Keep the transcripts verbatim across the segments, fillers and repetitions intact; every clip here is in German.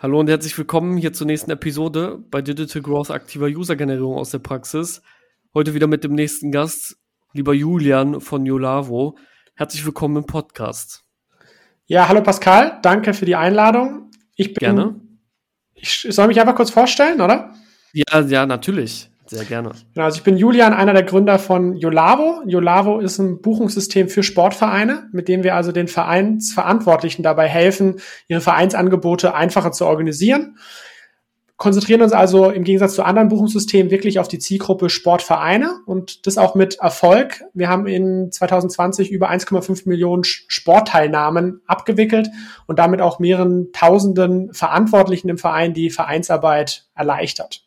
Hallo und herzlich willkommen hier zur nächsten Episode bei Digital Growth aktiver User-Generierung aus der Praxis. Heute wieder mit dem nächsten Gast, lieber Julian von Yolavo. Herzlich willkommen im Podcast. Ja, hallo Pascal, danke für die Einladung. Ich bin, Gerne. Ich soll mich einfach kurz vorstellen, oder? Ja, ja, natürlich. Sehr gerne. Genau, also ich bin Julian, einer der Gründer von Yolavo. Yolavo ist ein Buchungssystem für Sportvereine, mit dem wir also den Vereinsverantwortlichen dabei helfen, ihre Vereinsangebote einfacher zu organisieren. Konzentrieren uns also im Gegensatz zu anderen Buchungssystemen wirklich auf die Zielgruppe Sportvereine und das auch mit Erfolg. Wir haben in zwanzig zwanzig über eins Komma fünf Millionen Sportteilnahmen abgewickelt und damit auch mehreren tausenden Verantwortlichen im Verein die Vereinsarbeit erleichtert.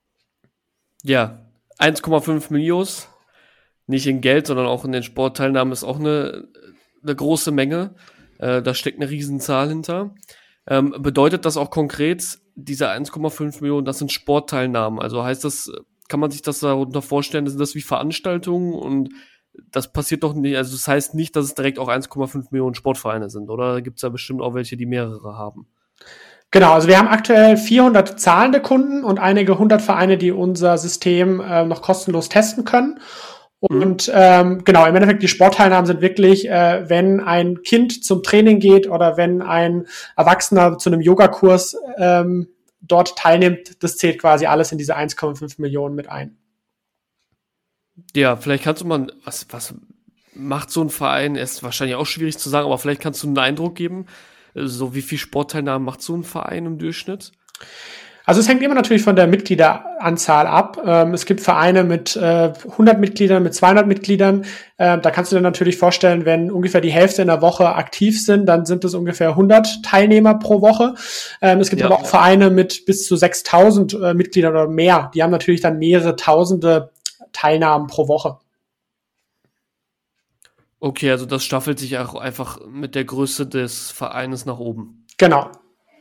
Ja, eins Komma fünf Millionen, nicht in Geld, sondern auch in den Sportteilnahmen ist auch eine, eine große Menge. Äh, da steckt eine Riesenzahl hinter. Ähm, bedeutet das auch konkret, diese eins Komma fünf Millionen, das sind Sportteilnahmen? Also heißt das, kann man sich das darunter vorstellen, sind das wie Veranstaltungen und das passiert doch nicht, also das heißt nicht, dass es direkt auch eins Komma fünf Millionen Sportvereine sind, oder gibt es da bestimmt auch welche, die mehrere haben? Genau, also wir haben aktuell vierhundert zahlende Kunden und einige hundert Vereine, die unser System äh, noch kostenlos testen können. Und mhm. ähm, genau, im Endeffekt die Sportteilnahmen sind wirklich, äh, wenn ein Kind zum Training geht oder wenn ein Erwachsener zu einem Yogakurs ähm, dort teilnimmt, das zählt quasi alles in diese eins Komma fünf Millionen mit ein. Ja, vielleicht kannst du mal, was, was macht so ein Verein, ist wahrscheinlich auch schwierig zu sagen, aber vielleicht kannst du einen Eindruck geben, so wie viel Sportteilnahmen macht so ein Verein im Durchschnitt? Also es hängt immer natürlich von der Mitgliederanzahl ab. Ähm, es gibt Vereine mit äh, hundert Mitgliedern, mit zweihundert Mitgliedern. Äh, da kannst du dir natürlich vorstellen, wenn ungefähr die Hälfte in der Woche aktiv sind, dann sind es ungefähr hundert Teilnehmer pro Woche. Ähm, es gibt ja, aber auch ja. Vereine mit bis zu sechstausend äh, Mitgliedern oder mehr. Die haben natürlich dann mehrere tausende Teilnahmen pro Woche. Okay, also das staffelt sich auch einfach mit der Größe des Vereines nach oben. Genau.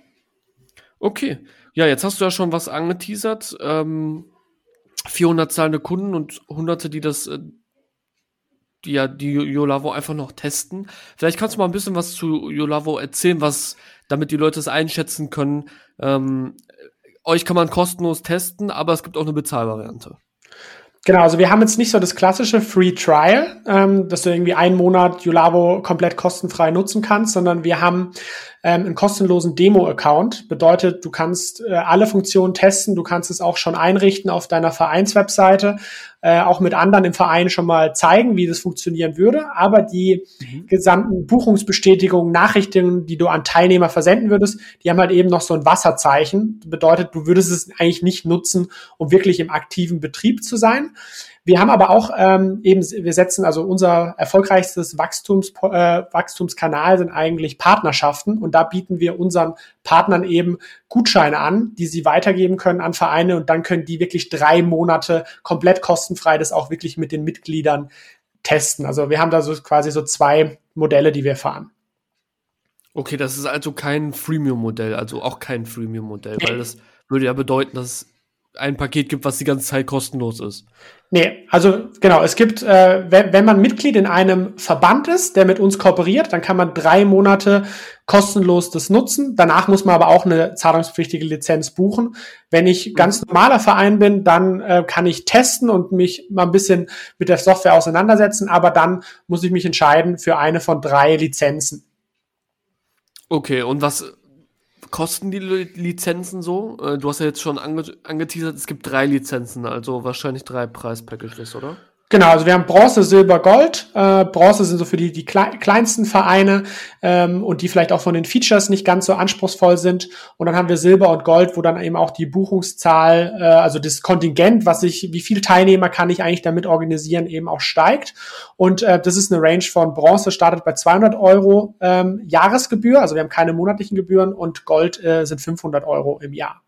Okay, ja, jetzt hast du ja schon was angeteasert. Ähm, vierhundert zahlende Kunden und Hunderte, die das, äh, die ja die Yolavo einfach noch testen. Vielleicht kannst du mal ein bisschen was zu Yolavo erzählen, was, damit die Leute es einschätzen können. Ähm, euch kann man kostenlos testen, aber es gibt auch eine Bezahlvariante. Genau, also wir haben jetzt nicht so das klassische Free Trial, ähm, dass du irgendwie einen Monat Yolavo komplett kostenfrei nutzen kannst, sondern wir haben ähm, einen kostenlosen Demo-Account. Bedeutet, du kannst äh, alle Funktionen testen, du kannst es auch schon einrichten auf deiner Vereinswebseite, äh, auch mit anderen im Verein schon mal zeigen, wie das funktionieren würde. Aber die mhm. gesamten Buchungsbestätigungen, Nachrichten, die du an Teilnehmer versenden würdest, die haben halt eben noch so ein Wasserzeichen. Bedeutet, du würdest es eigentlich nicht nutzen, um wirklich im aktiven Betrieb zu sein. Wir haben aber auch ähm, eben, wir setzen, also unser erfolgreichstes Wachstums, äh, Wachstumskanal sind eigentlich Partnerschaften und da bieten wir unseren Partnern eben Gutscheine an, die sie weitergeben können an Vereine und dann können die wirklich drei Monate komplett kostenfrei das auch wirklich mit den Mitgliedern testen. Also wir haben da so quasi so zwei Modelle, die wir fahren. Okay, das ist also kein Freemium-Modell, also auch kein Freemium-Modell, weil das würde ja bedeuten, dass es ein Paket gibt, was die ganze Zeit kostenlos ist. Nee, also genau, es gibt, äh, wenn, wenn man Mitglied in einem Verband ist, der mit uns kooperiert, dann kann man drei Monate kostenlos das nutzen. Danach muss man aber auch eine zahlungspflichtige Lizenz buchen. Wenn ich ganz normaler Verein bin, dann äh, kann ich testen und mich mal ein bisschen mit der Software auseinandersetzen, aber dann muss ich mich entscheiden für eine von drei Lizenzen. Okay, und was kosten die Lizenzen so? Du hast ja jetzt schon ange- angeteasert, es gibt drei Lizenzen, also wahrscheinlich drei Preispackages, oder? Genau, also wir haben Bronze, Silber, Gold. Äh, Bronze sind so für die, die klei- kleinsten Vereine ähm, und die vielleicht auch von den Features nicht ganz so anspruchsvoll sind. Und dann haben wir Silber und Gold, wo dann eben auch die Buchungszahl, äh, also das Kontingent, was ich, wie viele Teilnehmer kann ich eigentlich damit organisieren, eben auch steigt. Und äh, das ist eine Range von Bronze, startet bei zweihundert Euro ähm, Jahresgebühr, also wir haben keine monatlichen Gebühren und Gold äh, sind fünfhundert Euro im Jahr.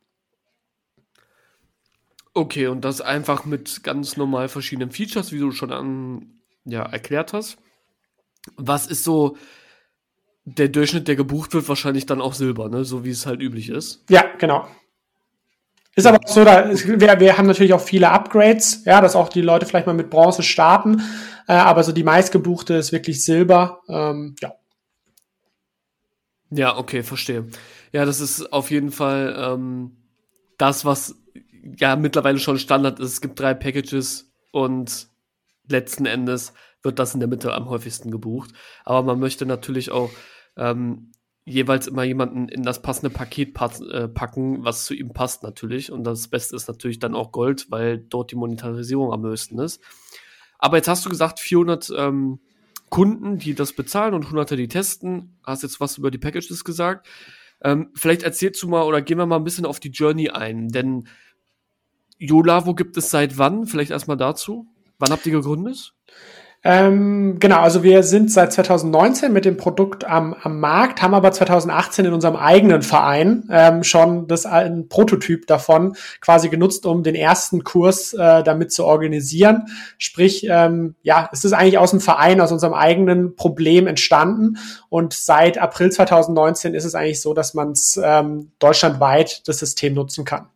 Okay, und das einfach mit ganz normal verschiedenen Features, wie du schon an, ja, erklärt hast. Was ist so der Durchschnitt, der gebucht wird? Wahrscheinlich dann auch Silber, ne? So wie es halt üblich ist. Ja, genau. Ist aber auch so, da ist, wir, wir haben natürlich auch viele Upgrades, ja, dass auch die Leute vielleicht mal mit Bronze starten, äh, aber so die meistgebuchte ist wirklich Silber, ähm, ja. Ja, okay, verstehe. Ja, das ist auf jeden Fall ähm, das, was ja mittlerweile schon Standard ist. Es gibt drei Packages und letzten Endes wird das in der Mitte am häufigsten gebucht. Aber man möchte natürlich auch ähm, jeweils immer jemanden in das passende Paket pass- äh, packen, was zu ihm passt natürlich. Und das Beste ist natürlich dann auch Gold, weil dort die Monetarisierung am höchsten ist. Aber jetzt hast du gesagt, vierhundert ähm, Kunden, die das bezahlen und hundert, die testen. Hast jetzt was über die Packages gesagt. Ähm, vielleicht erzählst du mal oder gehen wir mal ein bisschen auf die Journey ein. Denn YOLAVO gibt es seit wann? Vielleicht erstmal dazu. Wann habt ihr gegründet? Ähm, genau, also wir sind seit zwanzig neunzehn mit dem Produkt am, am Markt, haben aber zwanzig achtzehn in unserem eigenen Verein ähm, schon das ein Prototyp davon quasi genutzt, um den ersten Kurs äh, damit zu organisieren. Sprich, ähm, ja, es ist eigentlich aus dem Verein, aus unserem eigenen Problem entstanden und seit April zwanzig neunzehn ist es eigentlich so, dass man es ähm, deutschlandweit das System nutzen kann.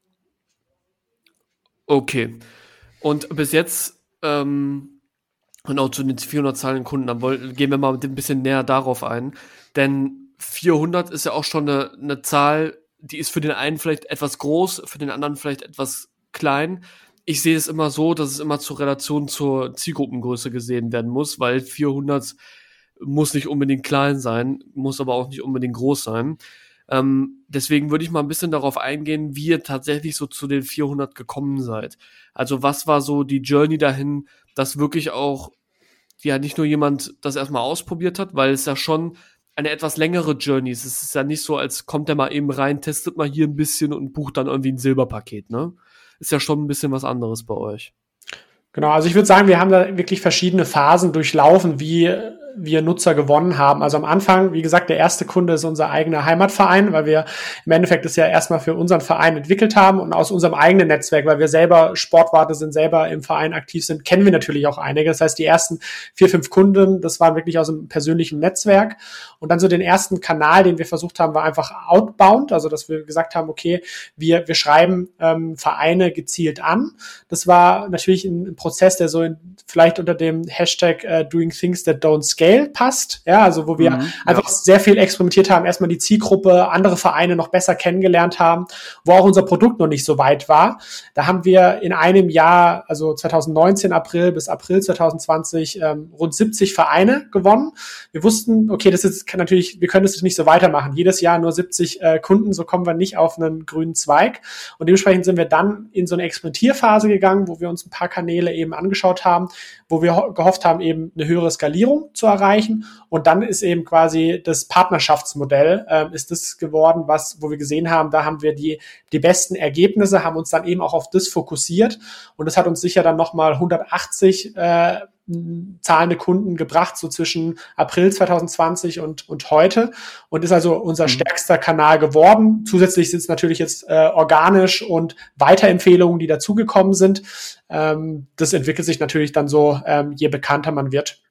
Okay. Und bis jetzt ähm, und auch zu den vierhundert zahlenden Kunden, dann wollen, gehen wir mal ein bisschen näher darauf ein. Denn vierhundert ist ja auch schon eine, eine Zahl, die ist für den einen vielleicht etwas groß, für den anderen vielleicht etwas klein. Ich sehe es immer so, dass es immer zur Relation zur Zielgruppengröße gesehen werden muss, weil vierhundert muss nicht unbedingt klein sein, muss aber auch nicht unbedingt groß sein. Ähm, deswegen würde ich mal ein bisschen darauf eingehen, wie ihr tatsächlich so zu den vierhundert gekommen seid. Also was war so die Journey dahin, dass wirklich auch ja nicht nur jemand das erstmal ausprobiert hat, weil es ja schon eine etwas längere Journey ist. Es ist ja nicht so, als kommt der mal eben rein, testet mal hier ein bisschen und bucht dann irgendwie ein Silberpaket, ne? Ist ja schon ein bisschen was anderes bei euch. Genau, also ich würde sagen, wir haben da wirklich verschiedene Phasen durchlaufen, wie wir Nutzer gewonnen haben. Also am Anfang, wie gesagt, der erste Kunde ist unser eigener Heimatverein, weil wir im Endeffekt das ja erstmal für unseren Verein entwickelt haben und aus unserem eigenen Netzwerk, weil wir selber Sportwarte sind, selber im Verein aktiv sind, kennen wir natürlich auch einige. Das heißt, die ersten vier, fünf Kunden, das waren wirklich aus einem persönlichen Netzwerk. Und dann so den ersten Kanal, den wir versucht haben, war einfach outbound, also dass wir gesagt haben, okay, wir, wir schreiben ähm, Vereine gezielt an. Das war natürlich ein, ein Prozess, der so in, vielleicht unter dem Hashtag uh, Doing Things That Don't Scale passt, ja, also wo wir Mhm, einfach ja. sehr viel experimentiert haben, erstmal die Zielgruppe, andere Vereine noch besser kennengelernt haben, wo auch unser Produkt noch nicht so weit war. Da haben wir in einem Jahr, also zwanzig neunzehn April bis April zwanzig zwanzig, ähm, rund siebzig Vereine gewonnen. Wir wussten, okay, das ist kann natürlich, wir können das nicht so weitermachen. Jedes Jahr nur siebzig äh, Kunden, so kommen wir nicht auf einen grünen Zweig. Und dementsprechend sind wir dann in so eine Experimentierphase gegangen, wo wir uns ein paar Kanäle eben angeschaut haben, wo wir ho- gehofft haben, eben eine höhere Skalierung zu erreichen. Und dann ist eben quasi das Partnerschaftsmodell, äh, ist das geworden, was, wo wir gesehen haben, da haben wir die, die besten Ergebnisse, haben uns dann eben auch auf das fokussiert. Und das hat uns sicher dann nochmal hundertachtzig äh, zahlende Kunden gebracht, so zwischen April zwanzig zwanzig und, und heute. Und ist also unser Mhm. stärkster Kanal geworden. Zusätzlich sind es natürlich jetzt äh, organisch und Weiterempfehlungen, die dazugekommen sind. Ähm, das entwickelt sich natürlich dann so, ähm, je bekannter man wird.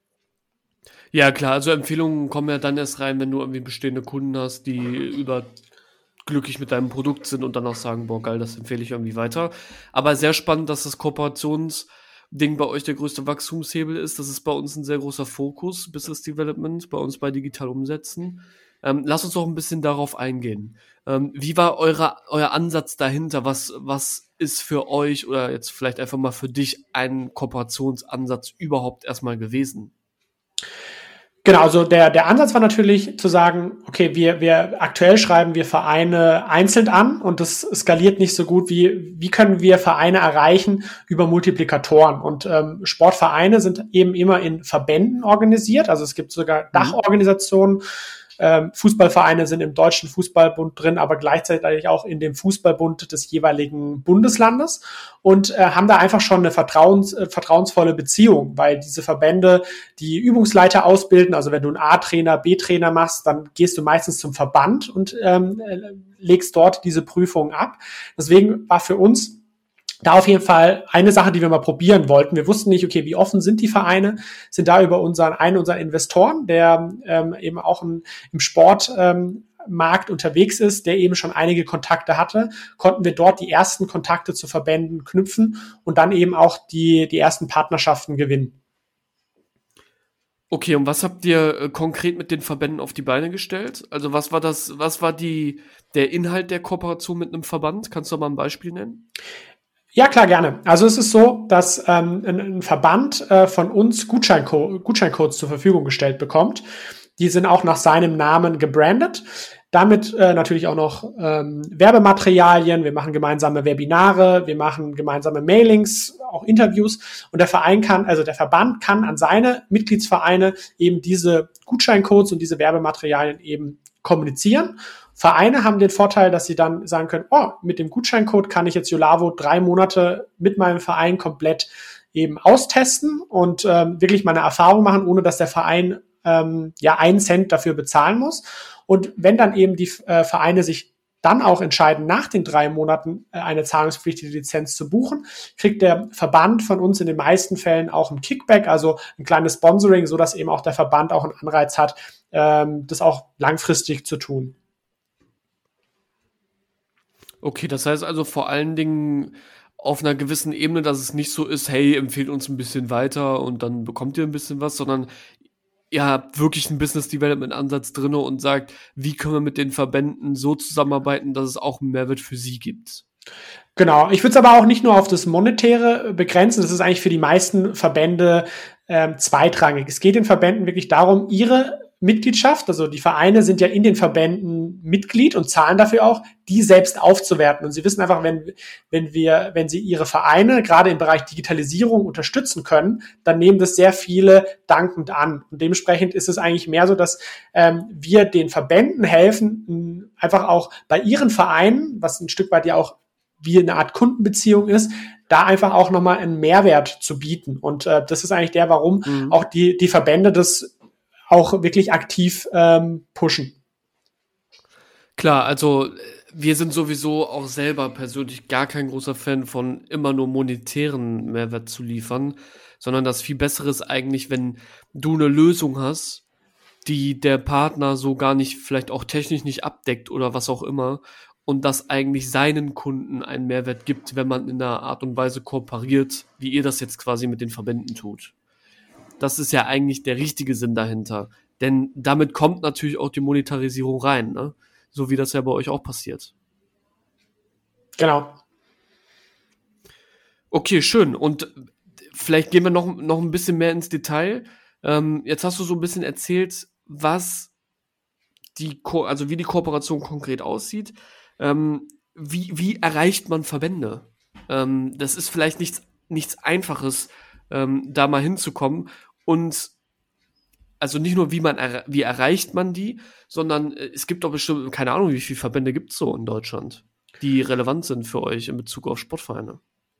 Ja, klar, also Empfehlungen kommen ja dann erst rein, wenn du irgendwie bestehende Kunden hast, die über glücklich mit deinem Produkt sind und dann auch sagen, boah, geil, das empfehle ich irgendwie weiter. Aber sehr spannend, dass das Kooperationsding bei euch der größte Wachstumshebel ist. Das ist bei uns ein sehr großer Fokus, Business Development, bei uns bei Digital Umsetzen. Ähm, lass uns doch ein bisschen darauf eingehen. Ähm, wie war eure, euer Ansatz dahinter? Was, was ist für euch oder jetzt vielleicht einfach mal für dich ein Kooperationsansatz überhaupt erstmal gewesen? Genau, also der, der Ansatz war natürlich zu sagen, okay, wir, wir aktuell schreiben wir Vereine einzeln an und das skaliert nicht so gut, wie, wie können wir Vereine erreichen über Multiplikatoren. Und ähm, Sportvereine sind eben immer in Verbänden organisiert, also es gibt sogar Dachorganisationen. Ähm, Fußballvereine sind im Deutschen Fußballbund drin, aber gleichzeitig auch in dem Fußballbund des jeweiligen Bundeslandes und äh, haben da einfach schon eine vertrauens, äh, vertrauensvolle Beziehung, weil diese Verbände die Übungsleiter ausbilden. Also wenn du einen A-Trainer, B-Trainer machst, dann gehst du meistens zum Verband und ähm, legst dort diese Prüfungen ab. Deswegen war für uns da auf jeden Fall eine Sache, die wir mal probieren wollten. Wir wussten nicht, okay, wie offen sind die Vereine, sind da über unseren, einen unserer Investoren, der ähm, eben auch ein, im Sport ähm, Markt unterwegs ist, der eben schon einige Kontakte hatte, konnten wir dort die ersten Kontakte zu Verbänden knüpfen und dann eben auch die, die ersten Partnerschaften gewinnen. Okay, und was habt ihr äh, konkret mit den Verbänden auf die Beine gestellt? Also was war das, was war die, der Inhalt der Kooperation mit einem Verband? Kannst du mal ein Beispiel nennen? Ja, klar, gerne. Also es ist so, dass ähm, ein, ein Verband äh, von uns Gutscheinco- Gutscheincodes zur Verfügung gestellt bekommt. Die sind auch nach seinem Namen gebrandet. Damit äh, natürlich auch noch ähm, Werbematerialien. Wir machen gemeinsame Webinare, wir machen gemeinsame Mailings, auch Interviews. Und der Verein kann, also der Verband kann an seine Mitgliedsvereine eben diese Gutscheincodes und diese Werbematerialien eben kommunizieren. Vereine haben den Vorteil, dass sie dann sagen können, oh, mit dem Gutscheincode kann ich jetzt Yolavo drei Monate mit meinem Verein komplett eben austesten und ähm, wirklich meine Erfahrung machen, ohne dass der Verein ähm, ja einen Cent dafür bezahlen muss. Und wenn dann eben die äh, Vereine sich dann auch entscheiden, nach den drei Monaten äh, eine zahlungspflichtige Lizenz zu buchen, kriegt der Verband von uns in den meisten Fällen auch ein Kickback, also ein kleines Sponsoring, so dass eben auch der Verband auch einen Anreiz hat, ähm, das auch langfristig zu tun. Okay, das heißt also vor allen Dingen auf einer gewissen Ebene, dass es nicht so ist, hey, empfehlt uns ein bisschen weiter und dann bekommt ihr ein bisschen was, sondern ihr habt wirklich einen Business Development Ansatz drinne und sagt, wie können wir mit den Verbänden so zusammenarbeiten, dass es auch einen Mehrwert für sie gibt. Genau, ich würde es aber auch nicht nur auf das Monetäre begrenzen, das ist eigentlich für die meisten Verbände ähm, zweitrangig. Es geht den Verbänden wirklich darum, ihre Mitgliedschaft, also die Vereine sind ja in den Verbänden Mitglied und zahlen dafür auch, die selbst aufzuwerten. Und sie wissen einfach, wenn, wenn wir, wenn sie ihre Vereine gerade im Bereich Digitalisierung unterstützen können, dann nehmen das sehr viele dankend an. Und dementsprechend ist es eigentlich mehr so, dass ähm, wir den Verbänden helfen, mh, einfach auch bei ihren Vereinen, was ein Stück weit ja auch wie eine Art Kundenbeziehung ist, da einfach auch nochmal einen Mehrwert zu bieten. Und äh, das ist eigentlich der, warum mhm. auch die, die Verbände das auch wirklich aktiv ähm, pushen. Klar, also wir sind sowieso auch selber persönlich gar kein großer Fan von immer nur monetären Mehrwert zu liefern, sondern das viel Bessere ist eigentlich, wenn du eine Lösung hast, die der Partner so gar nicht, vielleicht auch technisch nicht abdeckt oder was auch immer, und das eigentlich seinen Kunden einen Mehrwert gibt, wenn man in einer Art und Weise kooperiert, wie ihr das jetzt quasi mit den Verbänden tut. Das ist ja eigentlich der richtige Sinn dahinter. Denn damit kommt natürlich auch die Monetarisierung rein, ne? So wie das ja bei euch auch passiert. Genau. Okay, schön. Und vielleicht gehen wir noch, noch ein bisschen mehr ins Detail. Ähm, jetzt hast du so ein bisschen erzählt, was die, Ko- also wie die Kooperation konkret aussieht. Ähm, wie, wie erreicht man Verbände? Ähm, das ist vielleicht nichts, nichts Einfaches, ähm, da mal hinzukommen. Und also nicht nur, wie man er- wie erreicht man die, sondern äh, es gibt doch bestimmt, keine Ahnung, wie viele Verbände gibt es so in Deutschland, die relevant sind für euch in Bezug auf Sportvereine.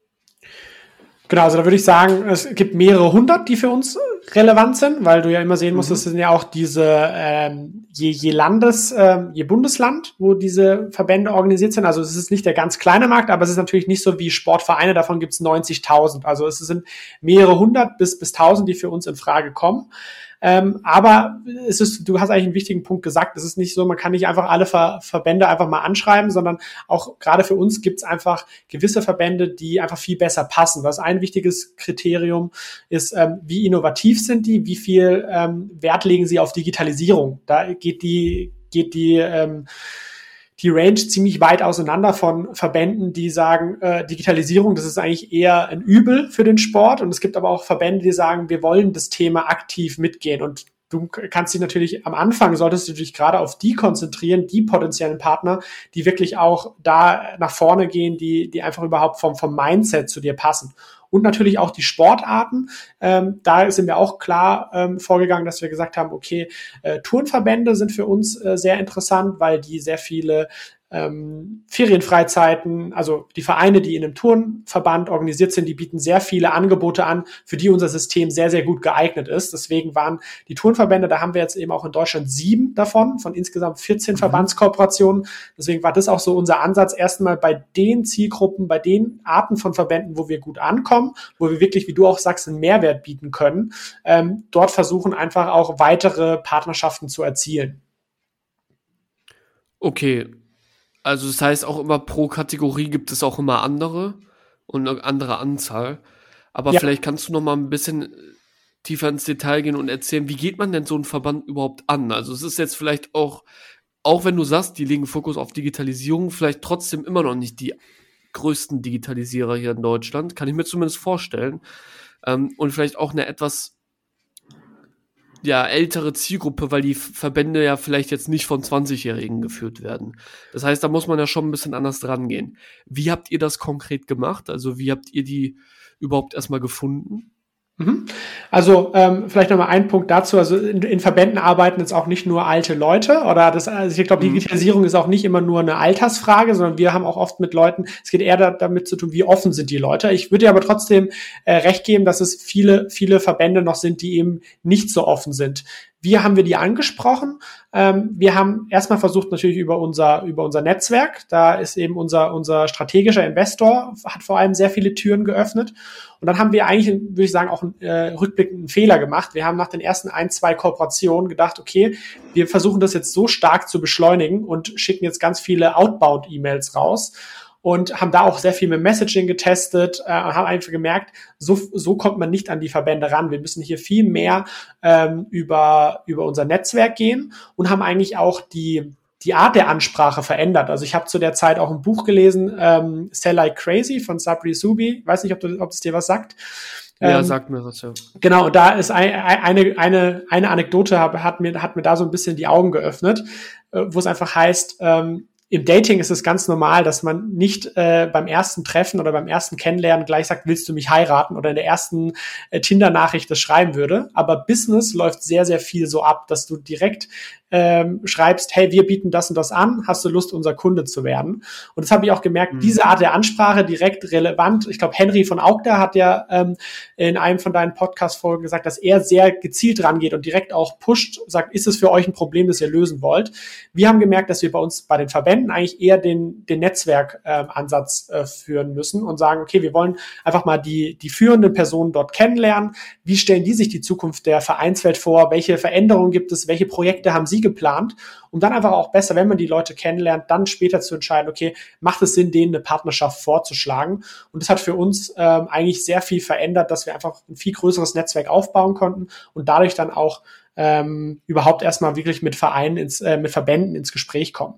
Genau, also da würde ich sagen, es gibt mehrere hundert, die für uns relevant sind, weil du ja immer sehen musst, mhm. das sind ja auch diese, ähm, je, je Landes, ähm, je Bundesland, wo diese Verbände organisiert sind. Also es ist nicht der ganz kleine Markt, aber es ist natürlich nicht so wie Sportvereine, davon gibt es neunzigtausend. Also es sind mehrere hundert bis, bis tausend, die für uns in Frage kommen. Ähm, aber es ist, du hast eigentlich einen wichtigen Punkt gesagt, es ist nicht so, man kann nicht einfach alle Ver- Verbände einfach mal anschreiben, sondern auch gerade für uns gibt es einfach gewisse Verbände, die einfach viel besser passen. Was ein wichtiges Kriterium ist, ähm, wie innovativ sind die, wie viel ähm, Wert legen sie auf Digitalisierung. Da geht die, geht die ähm, die Range ziemlich weit auseinander von Verbänden, die sagen, äh, Digitalisierung, das ist eigentlich eher ein Übel für den Sport. Und es gibt aber auch Verbände, die sagen, wir wollen das Thema aktiv mitgehen. Und du kannst dich natürlich am Anfang, solltest du dich gerade auf die konzentrieren, die potenziellen Partner, die wirklich auch da nach vorne gehen, die, die einfach überhaupt vom, vom Mindset zu dir passen. Und natürlich auch die Sportarten. Ähm, da sind wir auch klar ähm, vorgegangen, dass wir gesagt haben, okay, äh, Turnverbände sind für uns äh, sehr interessant, weil die sehr viele ähm, Ferienfreizeiten, also die Vereine, die in einem Turnverband organisiert sind, die bieten sehr viele Angebote an, für die unser System sehr, sehr gut geeignet ist. Deswegen waren die Turnverbände, da haben wir jetzt eben auch in Deutschland sieben davon, von insgesamt vierzehn mhm. Verbandskooperationen. Deswegen war das auch so unser Ansatz, erstmal bei den Zielgruppen, bei den Arten von Verbänden, wo wir gut ankommen, wo wir wirklich, wie du auch sagst, einen Mehrwert bieten können, ähm, dort versuchen einfach auch weitere Partnerschaften zu erzielen. Okay. Also das heißt auch immer pro Kategorie gibt es auch immer andere und eine andere Anzahl. Aber Ja. vielleicht kannst du noch mal ein bisschen tiefer ins Detail gehen und erzählen, wie geht man denn so einen Verband überhaupt an? Also es ist jetzt vielleicht auch, auch wenn du sagst, die legen Fokus auf Digitalisierung, vielleicht trotzdem immer noch nicht die größten Digitalisierer hier in Deutschland, kann ich mir zumindest vorstellen. Ähm, und vielleicht auch eine etwas ja, ältere Zielgruppe, weil die Verbände ja vielleicht jetzt nicht von zwanzigjährigen geführt werden. Das heißt, da muss man ja schon ein bisschen anders dran gehen. Wie habt ihr das konkret gemacht? Also wie habt ihr die überhaupt erstmal gefunden? Also ähm, vielleicht nochmal ein Punkt dazu, also in, in Verbänden arbeiten jetzt auch nicht nur alte Leute oder das, also ich glaube, Digitalisierung ist auch nicht immer nur eine Altersfrage, sondern wir haben auch oft mit Leuten, es geht eher da, damit zu tun, wie offen sind die Leute. Ich würde dir aber trotzdem äh, recht geben, dass es viele, viele Verbände noch sind, die eben nicht so offen sind. Wie haben wir die angesprochen? Ähm, wir haben erstmal versucht, natürlich über unser, über unser Netzwerk. Da ist eben unser, unser strategischer Investor, hat vor allem sehr viele Türen geöffnet. Und dann haben wir eigentlich, würde ich sagen, auch einen äh, rückblickenden Fehler gemacht. Wir haben nach den ersten ein, zwei Kooperationen gedacht, okay, wir versuchen das jetzt so stark zu beschleunigen und schicken jetzt ganz viele Outbound-E-Mails raus. Und haben da auch sehr viel mit Messaging getestet äh, und haben einfach gemerkt, so, so kommt man nicht an die Verbände ran. Wir müssen hier viel mehr ähm, über, über unser Netzwerk gehen und haben eigentlich auch die, die Art der Ansprache verändert. Also ich habe zu der Zeit auch ein Buch gelesen, ähm, Sell Like Crazy von Sabri Subi. Weiß nicht, ob, du, ob es dir was sagt. Ja, ähm, sagt mir was, ja. Genau, da ist ein, eine, eine, eine Anekdote, hat mir, hat mir da so ein bisschen die Augen geöffnet, äh, wo es einfach heißt, ähm, im Dating ist es ganz normal, dass man nicht äh, beim ersten Treffen oder beim ersten Kennenlernen gleich sagt, willst du mich heiraten oder in der ersten äh, Tinder-Nachricht das schreiben würde. Aber Business läuft sehr, sehr viel so ab, dass du direkt ähm, schreibst, hey, wir bieten das und das an, hast du Lust, unser Kunde zu werden? Und das habe ich auch gemerkt, mhm. diese Art der Ansprache direkt relevant. Ich glaube, Henry von Augda hat ja ähm, in einem von deinen Podcast-Folgen gesagt, dass er sehr gezielt rangeht und direkt auch pusht, sagt, ist es für euch ein Problem, das ihr lösen wollt? Wir haben gemerkt, dass wir bei uns bei den Verbänden eigentlich eher den, den Netzwerkansatz äh, äh, führen müssen und sagen, okay, wir wollen einfach mal die, die führenden Personen dort kennenlernen. Wie stellen die sich die Zukunft der Vereinswelt vor? Welche Veränderungen gibt es? Welche Projekte haben sie geplant? Um dann einfach auch besser, wenn man die Leute kennenlernt, dann später zu entscheiden, okay, macht es Sinn, denen eine Partnerschaft vorzuschlagen? Und das hat für uns ähm, eigentlich sehr viel verändert, dass wir einfach ein viel größeres Netzwerk aufbauen konnten und dadurch dann auch ähm, überhaupt erstmal wirklich mit Vereinen, ins, äh, mit Verbänden ins Gespräch kommen.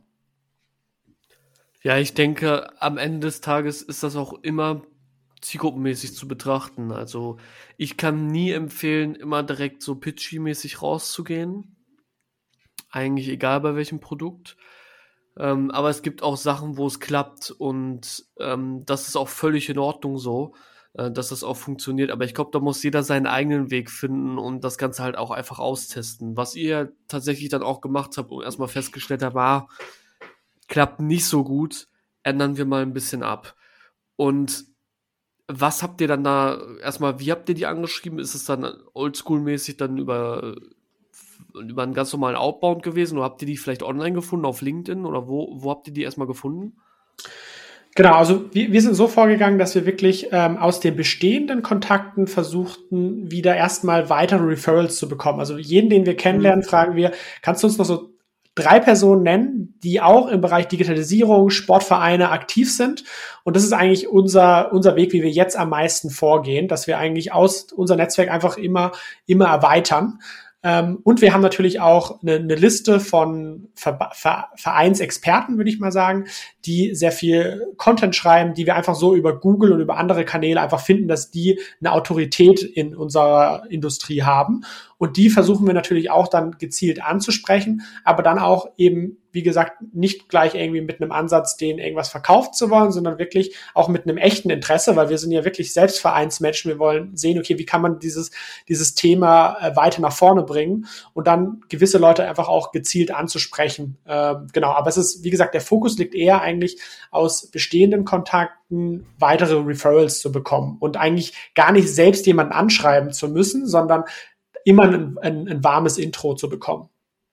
Ja, ich denke, am Ende des Tages ist das auch immer zielgruppenmäßig zu betrachten. Also ich kann nie empfehlen, immer direkt so pitchy-mäßig rauszugehen. Eigentlich egal bei welchem Produkt. Ähm, aber es gibt auch Sachen, wo es klappt und ähm, das ist auch völlig in Ordnung so, äh, dass das auch funktioniert. Aber ich glaube, da muss jeder seinen eigenen Weg finden und das Ganze halt auch einfach austesten. Was ihr tatsächlich dann auch gemacht habt und erstmal festgestellt habt, war, klappt nicht so gut, ändern wir mal ein bisschen ab. Und was habt ihr dann da, erstmal, wie habt ihr die angeschrieben? Ist es dann oldschool-mäßig dann über, über einen ganz normalen Outbound gewesen oder habt ihr die vielleicht online gefunden, auf LinkedIn oder wo, wo habt ihr die erstmal gefunden? Genau, also wir, wir sind so vorgegangen, dass wir wirklich ähm, aus den bestehenden Kontakten versuchten, wieder erstmal weitere Referrals zu bekommen. Also jeden, den wir kennenlernen, mhm. fragen wir, kannst du uns noch so drei Personen nennen, die auch im Bereich Digitalisierung, Sportvereine aktiv sind. Und das ist eigentlich unser, unser Weg, wie wir jetzt am meisten vorgehen, dass wir eigentlich aus unser Netzwerk einfach immer, immer erweitern. Ähm, und wir haben natürlich auch eine, eine Liste von Ver- Ver- Vereinsexperten, würde ich mal sagen, die sehr viel Content schreiben, die wir einfach so über Google und über andere Kanäle einfach finden, dass die eine Autorität in unserer Industrie haben. Und die versuchen wir natürlich auch dann gezielt anzusprechen, aber dann auch eben, wie gesagt, nicht gleich irgendwie mit einem Ansatz, denen irgendwas verkauft zu wollen, sondern wirklich auch mit einem echten Interesse, weil wir sind ja wirklich selbst Vereinsmenschen. Wir wollen sehen, okay, wie kann man dieses, dieses Thema äh, weiter nach vorne bringen und dann gewisse Leute einfach auch gezielt anzusprechen. Ähm, genau, aber es ist, wie gesagt, der Fokus liegt eher eigentlich aus bestehenden Kontakten weitere Referrals zu bekommen und eigentlich gar nicht selbst jemanden anschreiben zu müssen, sondern immer ein, ein, ein warmes Intro zu bekommen.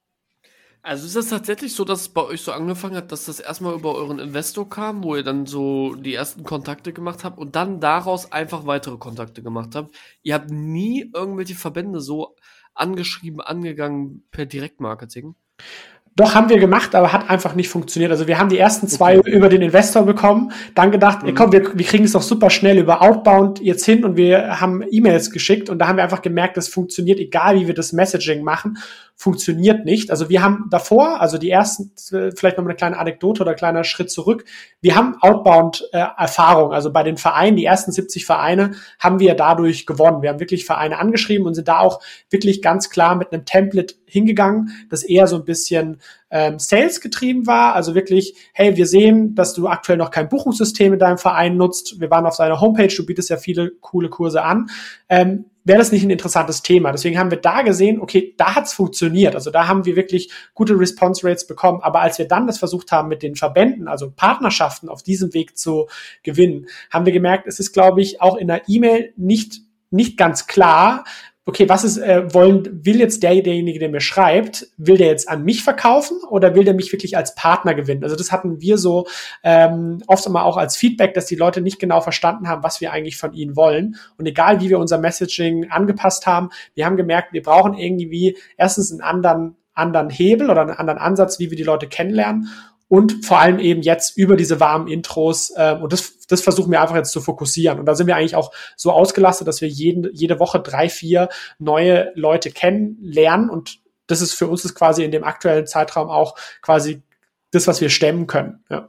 Also ist das tatsächlich so, dass es bei euch so angefangen hat, dass das erstmal über euren Investor kam, wo ihr dann so die ersten Kontakte gemacht habt und dann daraus einfach weitere Kontakte gemacht habt? Ihr habt nie irgendwelche Verbände so angeschrieben, angegangen per Direktmarketing? Doch, haben wir gemacht, aber hat einfach nicht funktioniert. Also wir haben die ersten zwei okay. über den Investor bekommen, dann gedacht, mhm. ey, komm, wir, wir kriegen es doch super schnell über Outbound jetzt hin und wir haben E-Mails geschickt und da haben wir einfach gemerkt, das funktioniert, egal wie wir das Messaging machen, funktioniert nicht. Also wir haben davor, also die ersten, vielleicht noch mal eine kleine Anekdote oder ein kleiner Schritt zurück, wir haben Outbound-Erfahrung, äh, also bei den Vereinen, die ersten siebzig Vereine haben wir dadurch gewonnen. Wir haben wirklich Vereine angeschrieben und sind da auch wirklich ganz klar mit einem Template hingegangen, das eher so ein bisschen ähm, Sales getrieben war, also wirklich, hey, wir sehen, dass du aktuell noch kein Buchungssystem in deinem Verein nutzt, wir waren auf deiner Homepage, du bietest ja viele coole Kurse an, ähm, wäre das nicht ein interessantes Thema. Deswegen haben wir da gesehen, okay, da hat's funktioniert, also da haben wir wirklich gute Response Rates bekommen, aber als wir dann das versucht haben, mit den Verbänden, also Partnerschaften auf diesem Weg zu gewinnen, haben wir gemerkt, es ist, glaube ich, auch in der E-Mail nicht nicht ganz klar, okay, was ist, äh, wollen, will jetzt der, derjenige, der mir schreibt, will der jetzt an mich verkaufen oder will der mich wirklich als Partner gewinnen? Also das hatten wir so ähm, oft immer auch als Feedback, dass die Leute nicht genau verstanden haben, was wir eigentlich von ihnen wollen. Und egal, wie wir unser Messaging angepasst haben, wir haben gemerkt, wir brauchen irgendwie erstens einen anderen, anderen Hebel oder einen anderen Ansatz, wie wir die Leute kennenlernen. Und vor allem eben jetzt über diese warmen Intros. Äh, und das, das versuchen wir einfach jetzt zu fokussieren. Und da sind wir eigentlich auch so ausgelastet, dass wir jeden, jede Woche drei, vier neue Leute kennenlernen. Und das ist für uns ist quasi in dem aktuellen Zeitraum auch quasi das, was wir stemmen können. Ja,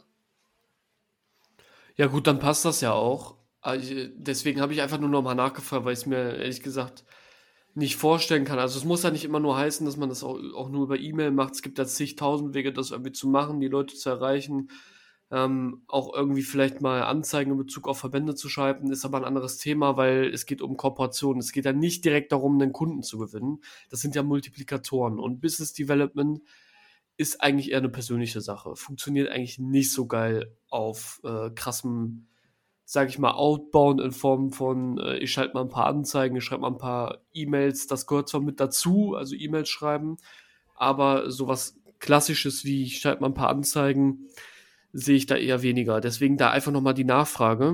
ja gut, dann passt das ja auch. Also deswegen habe ich einfach nur noch mal nachgefragt, weil ich es mir ehrlich gesagt nicht vorstellen kann. Also es muss ja nicht immer nur heißen, dass man das auch, auch nur über E-Mail macht. Es gibt ja zigtausend Wege, das irgendwie zu machen, die Leute zu erreichen. Ähm, auch irgendwie vielleicht mal Anzeigen in Bezug auf Verbände zu schreiben, ist aber ein anderes Thema, weil es geht um Kooperation. Es geht ja nicht direkt darum, einen Kunden zu gewinnen. Das sind ja Multiplikatoren. Und Business Development ist eigentlich eher eine persönliche Sache. Funktioniert eigentlich nicht so geil auf äh, krassem, sage ich mal, Outbound in Form von, äh, ich schalte mal ein paar Anzeigen, ich schreibe mal ein paar E-Mails, das gehört zwar mit dazu, also E-Mails schreiben, aber sowas Klassisches wie, ich schalte mal ein paar Anzeigen, sehe ich da eher weniger. Deswegen da einfach nochmal die Nachfrage.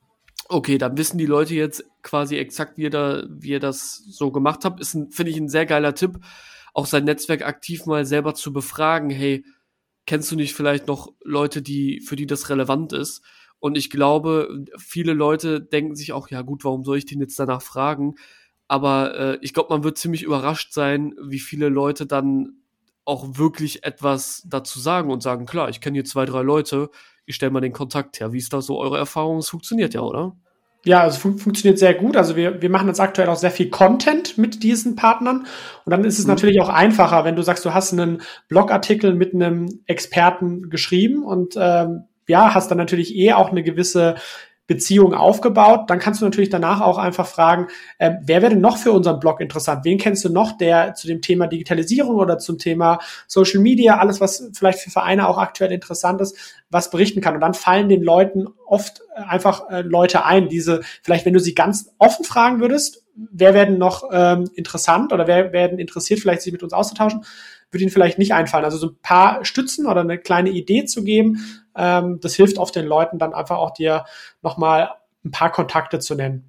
Okay, dann wissen die Leute jetzt quasi exakt, wie ihr, da, wie ihr das so gemacht habt. Ist, finde ich, ein sehr geiler Tipp, auch sein Netzwerk aktiv mal selber zu befragen. Hey, kennst du nicht vielleicht noch Leute, die für die das relevant ist? Und ich glaube, viele Leute denken sich auch, ja gut, warum soll ich den jetzt danach fragen? Aber äh, ich glaube, man wird ziemlich überrascht sein, wie viele Leute dann auch wirklich etwas dazu sagen und sagen, klar, ich kenne hier zwei, drei Leute, ich stelle mal den Kontakt her. Wie ist da so eure Erfahrung? Es funktioniert ja, oder? Ja, also fun- funktioniert sehr gut. Also wir, wir machen jetzt aktuell auch sehr viel Content mit diesen Partnern. Und dann ist es mhm. natürlich auch einfacher, wenn du sagst, du hast einen Blogartikel mit einem Experten geschrieben und ähm, ja, hast dann natürlich eh auch eine gewisse Beziehung aufgebaut, dann kannst du natürlich danach auch einfach fragen, äh, wer wäre denn noch für unseren Blog interessant? Wen kennst du noch, der zu dem Thema Digitalisierung oder zum Thema Social Media, alles, was vielleicht für Vereine auch aktuell interessant ist, was berichten kann? Und dann fallen den Leuten oft einfach äh, Leute ein, diese, vielleicht wenn du sie ganz offen fragen würdest, wer werden noch ähm, interessant oder wer werden interessiert, vielleicht sich mit uns auszutauschen, würde ihnen vielleicht nicht einfallen. Also so ein paar Stützen oder eine kleine Idee zu geben, ähm, das hilft oft den Leuten dann einfach auch dir nochmal ein paar Kontakte zu nennen.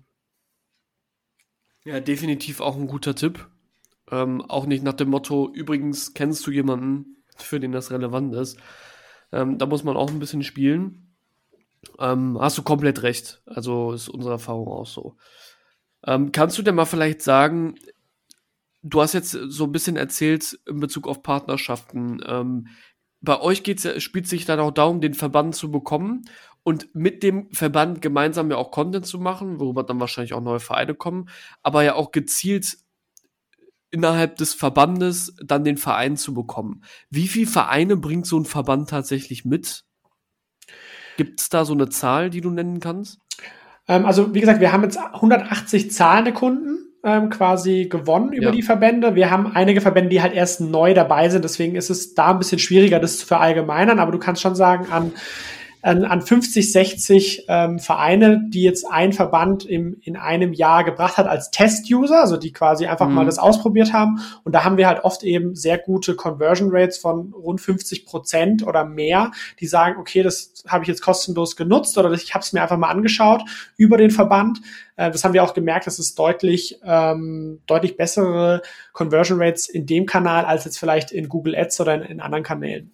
Ja, definitiv auch ein guter Tipp. Ähm, auch nicht nach dem Motto, übrigens kennst du jemanden, für den das relevant ist. Ähm, da muss man auch ein bisschen spielen. Ähm, hast du komplett recht. Also ist unsere Erfahrung auch so. Ähm, kannst du denn mal vielleicht sagen, du hast jetzt so ein bisschen erzählt in Bezug auf Partnerschaften. Ähm, bei euch geht's ja, spielt sich dann auch darum, den Verband zu bekommen und mit dem Verband gemeinsam ja auch Content zu machen, worüber dann wahrscheinlich auch neue Vereine kommen, aber ja auch gezielt innerhalb des Verbandes dann den Verein zu bekommen. Wie viele Vereine bringt so ein Verband tatsächlich mit? Gibt es da so eine Zahl, die du nennen kannst? Ähm, also wie gesagt, wir haben jetzt hundertachtzig zahlende Kunden ähm, quasi gewonnen über ja. die Verbände. Wir haben einige Verbände, die halt erst neu dabei sind. Deswegen ist es da ein bisschen schwieriger, das zu verallgemeinern. Aber du kannst schon sagen, an an, an fünfzig, sechzig ähm, Vereine, die jetzt ein Verband im, in einem Jahr gebracht hat als Test-User, also die quasi einfach mhm. mal das ausprobiert haben. Und da haben wir halt oft eben sehr gute Conversion Rates von rund fünfzig Prozent oder mehr, die sagen, okay, das habe ich jetzt kostenlos genutzt oder ich habe es mir einfach mal angeschaut über den Verband. Äh, das haben wir auch gemerkt, dass es deutlich, ähm, deutlich bessere Conversion Rates in dem Kanal als jetzt vielleicht in Google Ads oder in, in anderen Kanälen.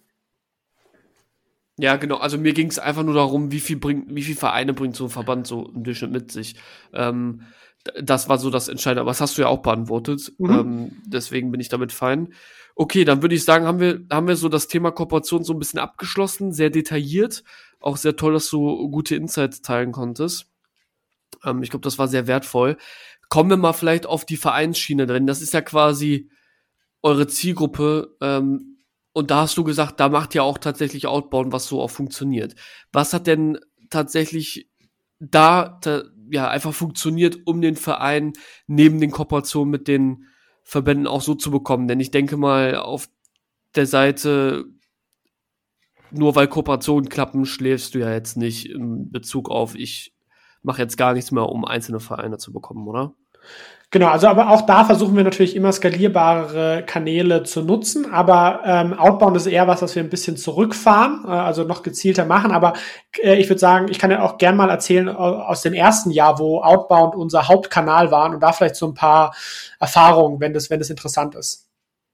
Ja, genau. Also mir ging es einfach nur darum, wie viel bringt, wie viel Vereine bringt so ein Verband so im Durchschnitt mit sich. Ähm, das war so das Entscheidende. Aber das hast du ja auch beantwortet. Mhm. Ähm, deswegen bin ich damit fein. Okay, dann würde ich sagen, haben wir, haben wir so das Thema Kooperation so ein bisschen abgeschlossen, sehr detailliert. Auch sehr toll, dass du gute Insights teilen konntest. Ähm, ich glaube, das war sehr wertvoll. Kommen wir mal vielleicht auf die Vereinsschiene drin. Das ist ja quasi eure Zielgruppe. Ähm, und da hast du gesagt, da macht ihr auch tatsächlich Outbound, was so auch funktioniert. Was hat denn tatsächlich da ta- ja einfach funktioniert, um den Verein neben den Kooperationen mit den Verbänden auch so zu bekommen? Denn ich denke mal, auf der Seite, nur weil Kooperationen klappen, schläfst du ja jetzt nicht in Bezug auf, ich mache jetzt gar nichts mehr, um einzelne Vereine zu bekommen, oder? Genau, also aber auch da versuchen wir natürlich immer skalierbare Kanäle zu nutzen, aber ähm, Outbound ist eher was, was wir ein bisschen zurückfahren, äh, also noch gezielter machen, aber äh, ich würde sagen, ich kann ja auch gern mal erzählen aus dem ersten Jahr, wo Outbound unser Hauptkanal war und da vielleicht so ein paar Erfahrungen, wenn das, wenn das interessant ist.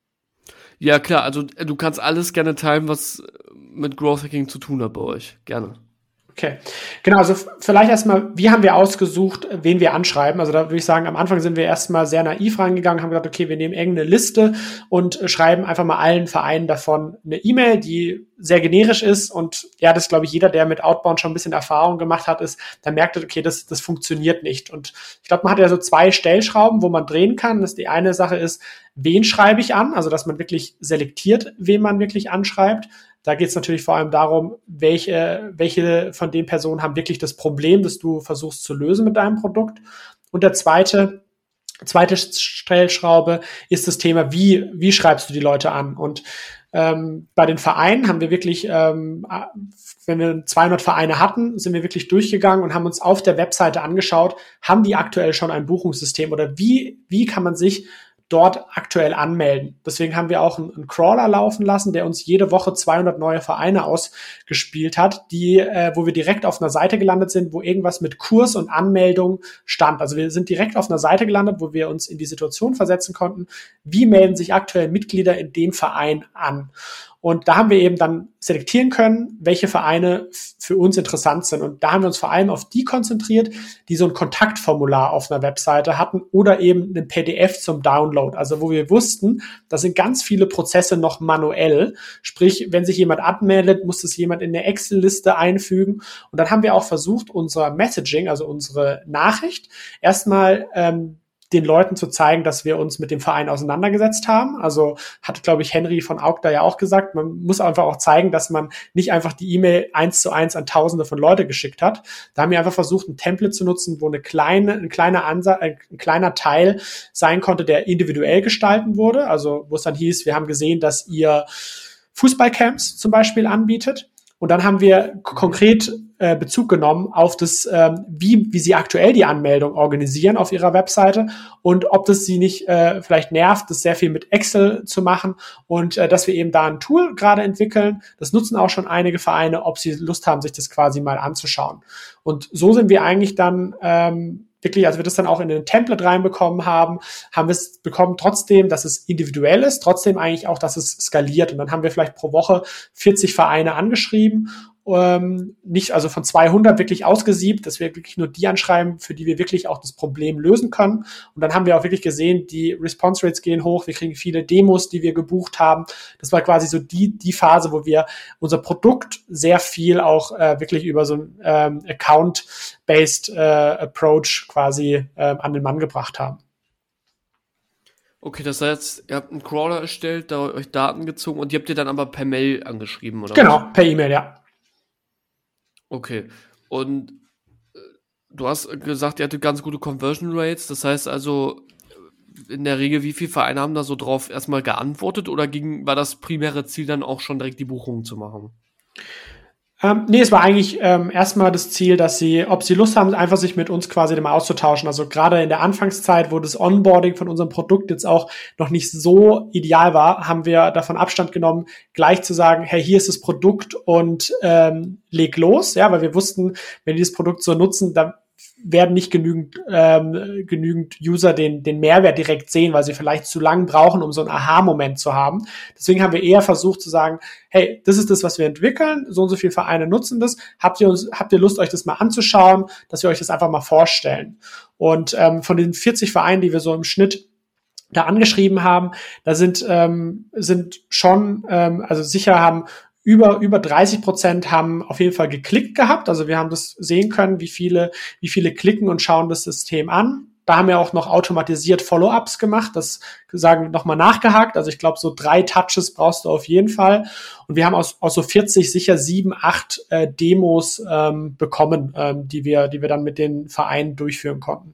Ja, klar, also du kannst alles gerne teilen, was mit Growth Hacking zu tun hat bei euch, gerne. Okay, genau, also vielleicht erstmal, wie haben wir ausgesucht, wen wir anschreiben? Also da würde ich sagen, am Anfang sind wir erstmal sehr naiv rangegangen, haben gesagt, okay, wir nehmen irgendeine Liste und schreiben einfach mal allen Vereinen davon eine E-Mail, die sehr generisch ist und ja, das glaube ich, jeder, der mit Outbound schon ein bisschen Erfahrung gemacht hat, ist, dann merkt er, okay, das, das funktioniert nicht. Und ich glaube, man hat ja so zwei Stellschrauben, wo man drehen kann. Das die eine Sache ist, wen schreibe ich an? Also, dass man wirklich selektiert, wen man wirklich anschreibt. Da geht es natürlich vor allem darum, welche, welche von den Personen haben wirklich das Problem, das du versuchst zu lösen mit deinem Produkt. Und der zweite, zweite Stellschraube ist das Thema, wie, wie schreibst du die Leute an? Und ähm, bei den Vereinen haben wir wirklich, ähm, wenn wir zweihundert Vereine hatten, sind wir wirklich durchgegangen und haben uns auf der Webseite angeschaut, haben die aktuell schon ein Buchungssystem oder wie, wie kann man sich dort aktuell anmelden. Deswegen haben wir auch einen, einen Crawler laufen lassen, der uns jede Woche zweihundert neue Vereine ausgespielt hat, die, äh, wo wir direkt auf einer Seite gelandet sind, wo irgendwas mit Kurs und Anmeldung stand. Also wir sind direkt auf einer Seite gelandet, wo wir uns in die Situation versetzen konnten, wie melden sich aktuell Mitglieder in dem Verein an. Und da haben wir eben dann selektieren können, welche Vereine f- für uns interessant sind. Und da haben wir uns vor allem auf die konzentriert, die so ein Kontaktformular auf einer Webseite hatten oder eben ein P D F zum Download. Also wo wir wussten, da sind ganz viele Prozesse noch manuell. Sprich, wenn sich jemand anmeldet, muss das jemand in der Excel-Liste einfügen. Und dann haben wir auch versucht, unser Messaging, also unsere Nachricht, erstmal ähm, den Leuten zu zeigen, dass wir uns mit dem Verein auseinandergesetzt haben. Also hat, glaube ich, Henry von Augda ja auch gesagt, man muss einfach auch zeigen, dass man nicht einfach die E-Mail eins zu eins an Tausende von Leute geschickt hat. Da haben wir einfach versucht, ein Template zu nutzen, wo eine kleine, ein kleiner Ansa- ein kleiner Teil sein konnte, der individuell gestalten wurde. Also wo es dann hieß, wir haben gesehen, dass ihr Fußballcamps zum Beispiel anbietet. Und dann haben wir k- konkret äh, Bezug genommen auf das, ähm, wie, wie sie aktuell die Anmeldung organisieren auf ihrer Webseite und ob das sie nicht äh, vielleicht nervt, das sehr viel mit Excel zu machen und äh, dass wir eben da ein Tool gerade entwickeln. Das nutzen auch schon einige Vereine, ob sie Lust haben, sich das quasi mal anzuschauen. Und so sind wir eigentlich dann ähm, wirklich, als wir das dann auch in den Template reinbekommen haben, haben wir es bekommen trotzdem, dass es individuell ist, trotzdem eigentlich auch, dass es skaliert. Und dann haben wir vielleicht pro Woche vierzig Vereine angeschrieben, ähm, nicht also von zweihundert wirklich ausgesiebt, dass wir wirklich nur die anschreiben, für die wir wirklich auch das Problem lösen können. Und dann haben wir auch wirklich gesehen, die Response Rates gehen hoch, wir kriegen viele Demos, die wir gebucht haben. Das war quasi so die die Phase, wo wir unser Produkt sehr viel auch äh, wirklich über so ein ähm, Account-based äh, Approach quasi äh, an den Mann gebracht haben. Okay, das heißt, ihr habt einen Crawler erstellt, da euch Daten gezogen und die habt ihr dann aber per Mail angeschrieben, oder? Genau, per E-Mail, ja. Okay. Und äh, du hast gesagt, ihr hattet ganz gute Conversion Rates. Das heißt also, in der Regel, wie viele Vereine haben da so drauf erstmal geantwortet oder ging, war das primäre Ziel dann auch schon direkt die Buchungen zu machen? Ähm, nee, es war eigentlich ähm, erstmal das Ziel, dass sie, ob sie Lust haben, einfach sich mit uns quasi mal auszutauschen. Also gerade in der Anfangszeit, wo das Onboarding von unserem Produkt jetzt auch noch nicht so ideal war, haben wir davon Abstand genommen, gleich zu sagen, hey, hier ist das Produkt und ähm, leg los, ja, weil wir wussten, wenn die das Produkt so nutzen, dann werden nicht genügend ähm, genügend User den den Mehrwert direkt sehen, weil sie vielleicht zu lang brauchen, um so einen Aha-Moment zu haben. Deswegen haben wir eher versucht zu sagen, hey, das ist das, was wir entwickeln, so und so viele Vereine nutzen das. Habt ihr uns, habt ihr Lust, euch das mal anzuschauen, dass wir euch das einfach mal vorstellen? Und ähm, von den vierzig Vereinen, die wir so im Schnitt da angeschrieben haben, da sind ähm, sind schon, ähm, also sicher haben Über, über dreißig Prozent haben auf jeden Fall geklickt gehabt. Also wir haben das sehen können, wie viele, wie viele klicken und schauen das System an. Da haben wir auch noch automatisiert Follow-ups gemacht, das sagen nochmal nachgehakt. Also ich glaube, so drei Touches brauchst du auf jeden Fall. Und wir haben aus, aus so vierzig sicher sieben, acht äh, Demos ähm, bekommen, ähm, die wir, die wir dann mit den Vereinen durchführen konnten.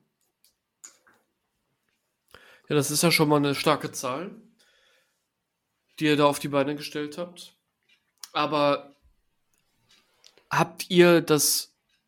Ja, das ist ja schon mal eine starke Zahl, die ihr da auf die Beine gestellt habt. Aber habt ihr das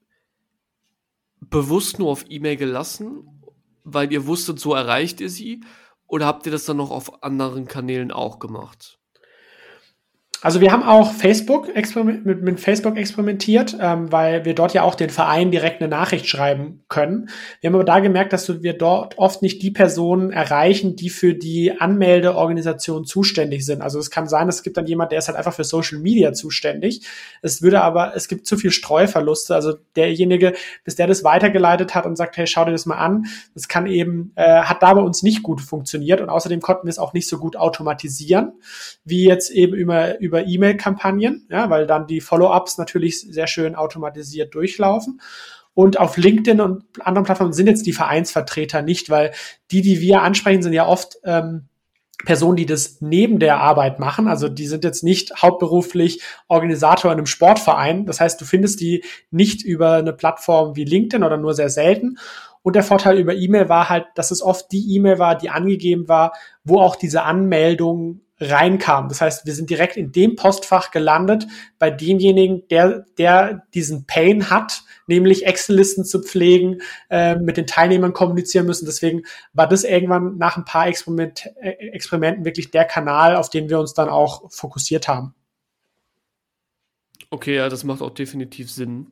bewusst nur auf E-Mail gelassen, weil ihr wusstet, so erreicht ihr sie? Oder habt ihr das dann noch auf anderen Kanälen auch gemacht? Also wir haben auch Facebook experiment, mit, mit Facebook experimentiert, ähm, weil wir dort ja auch den Verein direkt eine Nachricht schreiben können. Wir haben aber da gemerkt, dass wir dort oft nicht die Personen erreichen, die für die Anmeldeorganisation zuständig sind. Also es kann sein, es gibt dann jemand, der ist halt einfach für Social Media zuständig. Es würde aber, es gibt zu viel Streuverluste. Also derjenige, bis der das weitergeleitet hat und sagt, hey, schau dir das mal an, das kann eben, äh, hat da bei uns nicht gut funktioniert und außerdem konnten wir es auch nicht so gut automatisieren, wie jetzt eben über über E-Mail-Kampagnen, ja, weil dann die Follow-ups natürlich sehr schön automatisiert durchlaufen. Und auf LinkedIn und anderen Plattformen sind jetzt die Vereinsvertreter nicht, weil die, die wir ansprechen, sind ja oft ähm, Personen, die das neben der Arbeit machen. Also die sind jetzt nicht hauptberuflich Organisator in einem Sportverein. Das heißt, du findest die nicht über eine Plattform wie LinkedIn oder nur sehr selten. Und der Vorteil über E-Mail war halt, dass es oft die E-Mail war, die angegeben war, wo auch diese Anmeldung reinkam. Das heißt, wir sind direkt in dem Postfach gelandet bei demjenigen, der, der diesen Pain hat, nämlich Excel-Listen zu pflegen, äh, mit den Teilnehmern kommunizieren müssen. Deswegen war das irgendwann nach ein paar Experiment, äh, Experimenten wirklich der Kanal, auf den wir uns dann auch fokussiert haben. Okay, ja, das macht auch definitiv Sinn.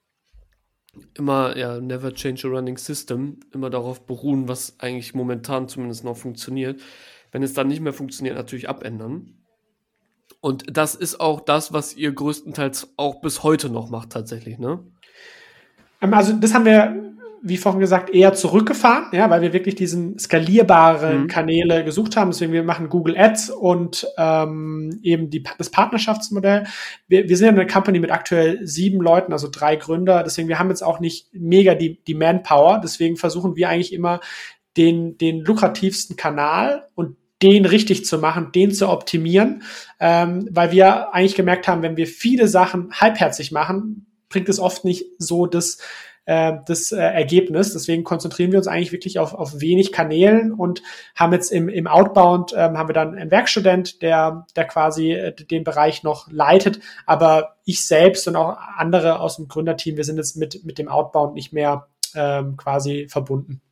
Immer, ja, never change a running system, immer darauf beruhen, was eigentlich momentan zumindest noch funktioniert. Wenn es dann nicht mehr funktioniert, natürlich abändern. Und das ist auch das, was ihr größtenteils auch bis heute noch macht tatsächlich, ne? Also das haben wir, wie vorhin gesagt, eher zurückgefahren, ja, weil wir wirklich diesen skalierbaren mhm. Kanäle gesucht haben. Deswegen, wir machen Google Ads und ähm, eben die, das Partnerschaftsmodell. Wir, wir sind ja eine Company mit aktuell sieben Leuten, also drei Gründer. Deswegen, wir haben jetzt auch nicht mega die, die Manpower. Deswegen versuchen wir eigentlich immer, den, den lukrativsten Kanal und den richtig zu machen, den zu optimieren, ähm, weil wir eigentlich gemerkt haben, wenn wir viele Sachen halbherzig machen, bringt es oft nicht so das, äh, das äh, Ergebnis. Deswegen konzentrieren wir uns eigentlich wirklich auf, auf wenig Kanälen und haben jetzt im, im Outbound, ähm, haben wir dann einen Werkstudent, der, der quasi äh, den Bereich noch leitet, aber ich selbst und auch andere aus dem Gründerteam, wir sind jetzt mit, mit dem Outbound nicht mehr ähm, quasi verbunden.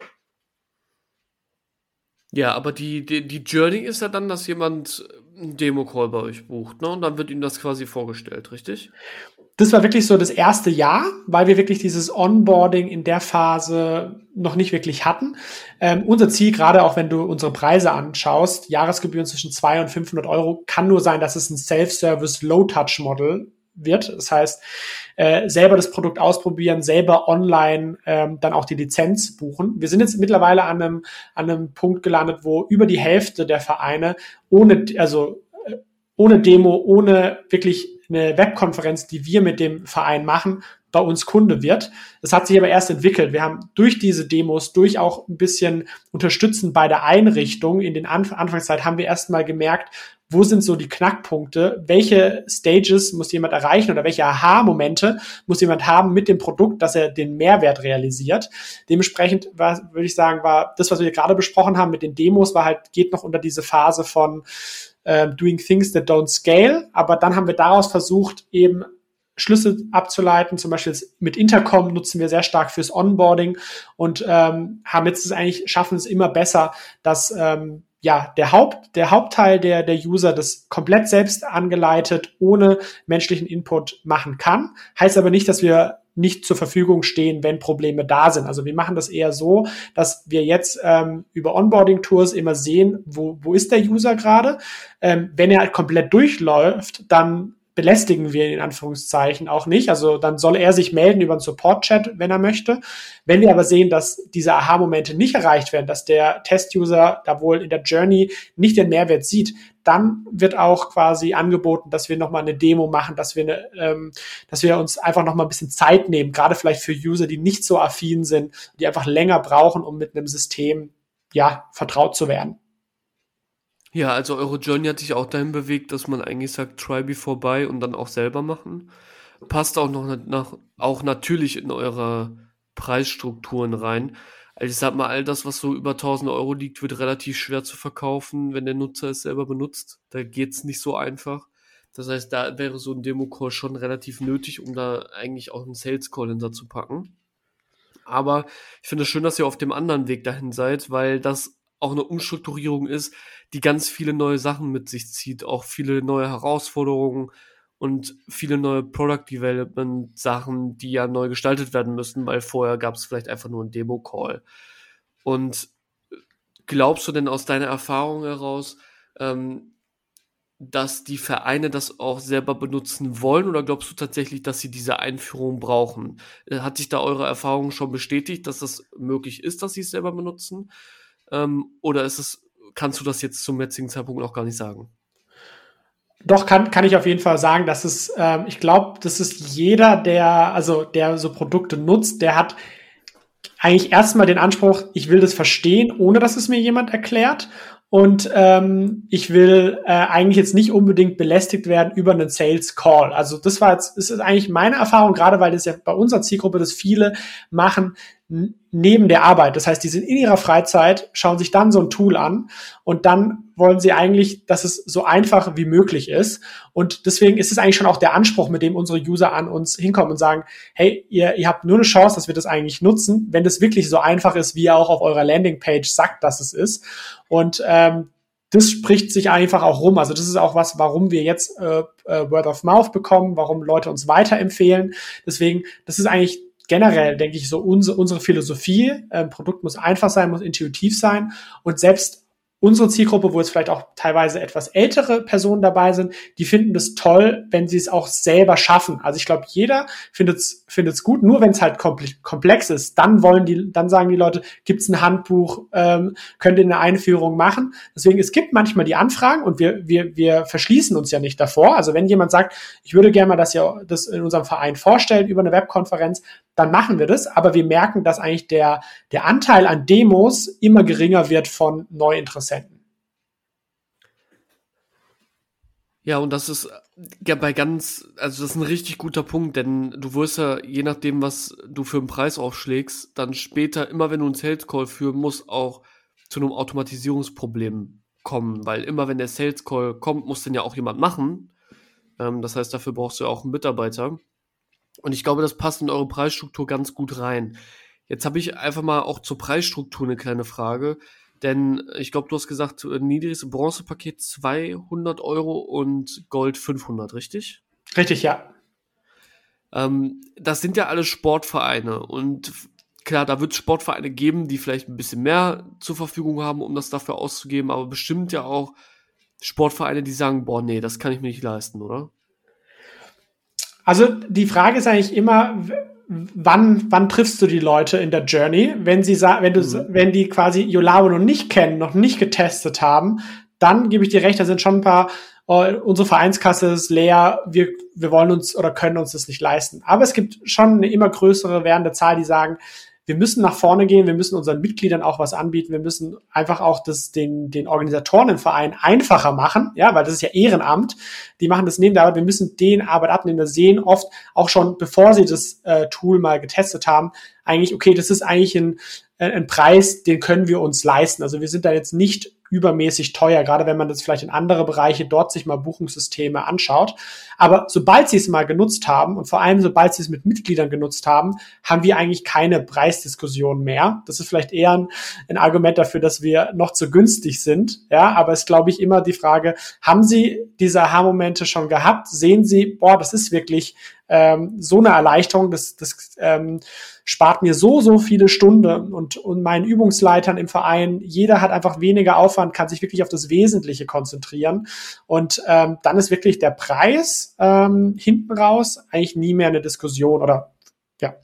Ja, aber die, die, die Journey ist ja dann, dass jemand einen Demo-Call bei euch bucht, ne? Und dann wird ihm das quasi vorgestellt, richtig? Das war wirklich so das erste Jahr, weil wir wirklich dieses Onboarding in der Phase noch nicht wirklich hatten. Ähm, unser Ziel, gerade auch wenn du unsere Preise anschaust, Jahresgebühren zwischen zweihundert und fünfhundert Euro, kann nur sein, dass es ein Self-Service Low-Touch-Model wird. Das heißt, äh, selber das Produkt ausprobieren, selber online ähm, dann auch die Lizenz buchen. Wir sind jetzt mittlerweile an einem, an einem Punkt gelandet, wo über die Hälfte der Vereine ohne, also äh, ohne Demo, ohne wirklich eine Webkonferenz, die wir mit dem Verein machen, bei uns Kunde wird. Das hat sich aber erst entwickelt. Wir haben durch diese Demos, durch auch ein bisschen Unterstützen bei der Einrichtung in den Anf- Anfangszeit, haben wir erstmal gemerkt, wo sind so die Knackpunkte, welche Stages muss jemand erreichen oder welche Aha-Momente muss jemand haben mit dem Produkt, dass er den Mehrwert realisiert. Dementsprechend war, würde ich sagen, war das, was wir gerade besprochen haben mit den Demos, war halt, geht noch unter diese Phase von äh, doing things that don't scale, aber dann haben wir daraus versucht, eben Schlüsse abzuleiten. Zum Beispiel mit Intercom nutzen wir sehr stark fürs Onboarding und ähm, haben jetzt es eigentlich, schaffen es immer besser, dass ähm, ja der Haupt der Hauptteil der der User das komplett selbst angeleitet ohne menschlichen Input machen kann. Heißt aber nicht, dass wir nicht zur Verfügung stehen, wenn Probleme da sind. Also wir machen das eher so, dass wir jetzt ähm, über Onboarding-Tours immer sehen, wo wo ist der User gerade. Ähm, wenn er halt komplett durchläuft, dann belästigen wir ihn in Anführungszeichen auch nicht. Also dann soll er sich melden über einen Support-Chat, wenn er möchte. Wenn wir aber sehen, dass diese Aha-Momente nicht erreicht werden, dass der Test-User da wohl in der Journey nicht den Mehrwert sieht, dann wird auch quasi angeboten, dass wir nochmal eine Demo machen, dass wir, eine, ähm, dass wir uns einfach nochmal ein bisschen Zeit nehmen, gerade vielleicht für User, die nicht so affin sind, die einfach länger brauchen, um mit einem System ja vertraut zu werden. Ja, also eure Journey hat sich auch dahin bewegt, dass man eigentlich sagt, try before buy und dann auch selber machen. Passt auch noch nach, auch natürlich in eure Preisstrukturen rein. Also ich sag mal, all das, was so über tausend Euro liegt, wird relativ schwer zu verkaufen, wenn der Nutzer es selber benutzt. Da geht's nicht so einfach. Das heißt, da wäre so ein Demo-Call schon relativ nötig, um da eigentlich auch einen Sales-Call hinter zu packen. Aber ich finde es schön, dass ihr auf dem anderen Weg dahin seid, weil das auch eine Umstrukturierung ist, die ganz viele neue Sachen mit sich zieht, auch viele neue Herausforderungen und viele neue Product Development Sachen, die ja neu gestaltet werden müssen, weil vorher gab es vielleicht einfach nur einen Demo-Call. Und glaubst du denn aus deiner Erfahrung heraus, ähm, dass die Vereine das auch selber benutzen wollen, oder glaubst du tatsächlich, dass sie diese Einführung brauchen? Hat sich da eure Erfahrung schon bestätigt, dass das möglich ist, dass sie es selber benutzen? Ähm, oder ist es, kannst du das jetzt zum jetzigen Zeitpunkt noch gar nicht sagen? Doch, kann, kann ich auf jeden Fall sagen, dass es, ähm, ich glaube, das ist jeder, der, also, der so Produkte nutzt, der hat eigentlich erstmal den Anspruch, ich will das verstehen, ohne dass es mir jemand erklärt. Und ähm, ich will äh, eigentlich jetzt nicht unbedingt belästigt werden über einen Sales Call. Also das war jetzt, das ist eigentlich meine Erfahrung, gerade weil das ja bei unserer Zielgruppe das viele machen n- neben der Arbeit. Das heißt, die sind in ihrer Freizeit, schauen sich dann so ein Tool an und dann wollen sie eigentlich, dass es so einfach wie möglich ist. Und deswegen ist es eigentlich schon auch der Anspruch, mit dem unsere User an uns hinkommen und sagen, hey, ihr, ihr habt nur eine Chance, dass wir das eigentlich nutzen, wenn das wirklich so einfach ist, wie ihr auch auf eurer Landingpage sagt, dass es ist. Und ähm, das spricht sich einfach auch rum. Also das ist auch was, warum wir jetzt äh, äh, Word of Mouth bekommen, warum Leute uns weiterempfehlen. Deswegen, das ist eigentlich generell, denke ich, so unsere, unsere Philosophie. Ein Produkt muss einfach sein, muss intuitiv sein. Und selbst unsere Zielgruppe, wo jetzt vielleicht auch teilweise etwas ältere Personen dabei sind, die finden das toll, wenn sie es auch selber schaffen. Also ich glaube, jeder findet es findet es gut, nur wenn es halt komplex ist. Dann wollen die, dann sagen die Leute, gibt es ein Handbuch, ähm, könnt ihr eine Einführung machen. Deswegen, es gibt manchmal die Anfragen und wir wir wir verschließen uns ja nicht davor. Also wenn jemand sagt, ich würde gerne mal, dass ihr das in unserem Verein vorstellt über eine Webkonferenz, dann machen wir das. Aber wir merken, dass eigentlich der der Anteil an Demos immer geringer wird von Neuinteressenten. Ja, und das ist ja bei ganz, also das ist ein richtig guter Punkt, denn du wirst ja, je nachdem, was du für einen Preis aufschlägst, dann später, immer wenn du einen Sales Call führen musst, auch zu einem Automatisierungsproblem kommen, weil immer wenn der Sales Call kommt, muss den ja auch jemand machen. Ähm, das heißt, dafür brauchst du ja auch einen Mitarbeiter. Und ich glaube, das passt in eure Preisstruktur ganz gut rein. Jetzt habe ich einfach mal auch zur Preisstruktur eine kleine Frage. Denn ich glaube, du hast gesagt, niedriges Bronzepaket zweihundert Euro und Gold fünfhundert, richtig? Richtig, ja. Ähm, das sind ja alle Sportvereine. Und klar, da wird es Sportvereine geben, die vielleicht ein bisschen mehr zur Verfügung haben, um das dafür auszugeben. Aber bestimmt ja auch Sportvereine, die sagen, boah, nee, das kann ich mir nicht leisten, oder? Also die Frage ist eigentlich immer, wann, wann triffst du die Leute in der Journey? Wenn sie sagen, wenn du, mhm. wenn die quasi Yolavo noch nicht kennen, noch nicht getestet haben, dann gebe ich dir recht, da sind schon ein paar, oh, unsere Vereinskasse ist leer, wir, wir wollen uns oder können uns das nicht leisten. Aber es gibt schon eine immer größere werdende Zahl, die sagen, wir müssen nach vorne gehen, wir müssen unseren Mitgliedern auch was anbieten, wir müssen einfach auch das den den Organisatoren im Verein einfacher machen, ja, weil das ist ja Ehrenamt, die machen das neben der Arbeit, wir müssen denen Arbeit abnehmen, wir sehen oft auch schon, bevor sie das äh, Tool mal getestet haben, eigentlich, okay, das ist eigentlich ein, ein Preis, den können wir uns leisten, also wir sind da jetzt nicht übermäßig teuer, gerade wenn man das vielleicht in andere Bereiche dort sich mal Buchungssysteme anschaut. Aber sobald sie es mal genutzt haben und vor allem sobald sie es mit Mitgliedern genutzt haben, haben wir eigentlich keine Preisdiskussion mehr. Das ist vielleicht eher ein, ein Argument dafür, dass wir noch zu günstig sind. Ja, aber es ist, glaube ich, immer die Frage, haben Sie diese Aha-Momente schon gehabt? Sehen Sie, boah, das ist wirklich ähm, so eine Erleichterung, das, das ähm, spart mir so, so viele Stunden und, und meinen Übungsleitern im Verein, jeder hat einfach weniger Aufwand, kann sich wirklich auf das Wesentliche konzentrieren und ähm, dann ist wirklich der Preis ähm, hinten raus eigentlich nie mehr eine Diskussion oder ja.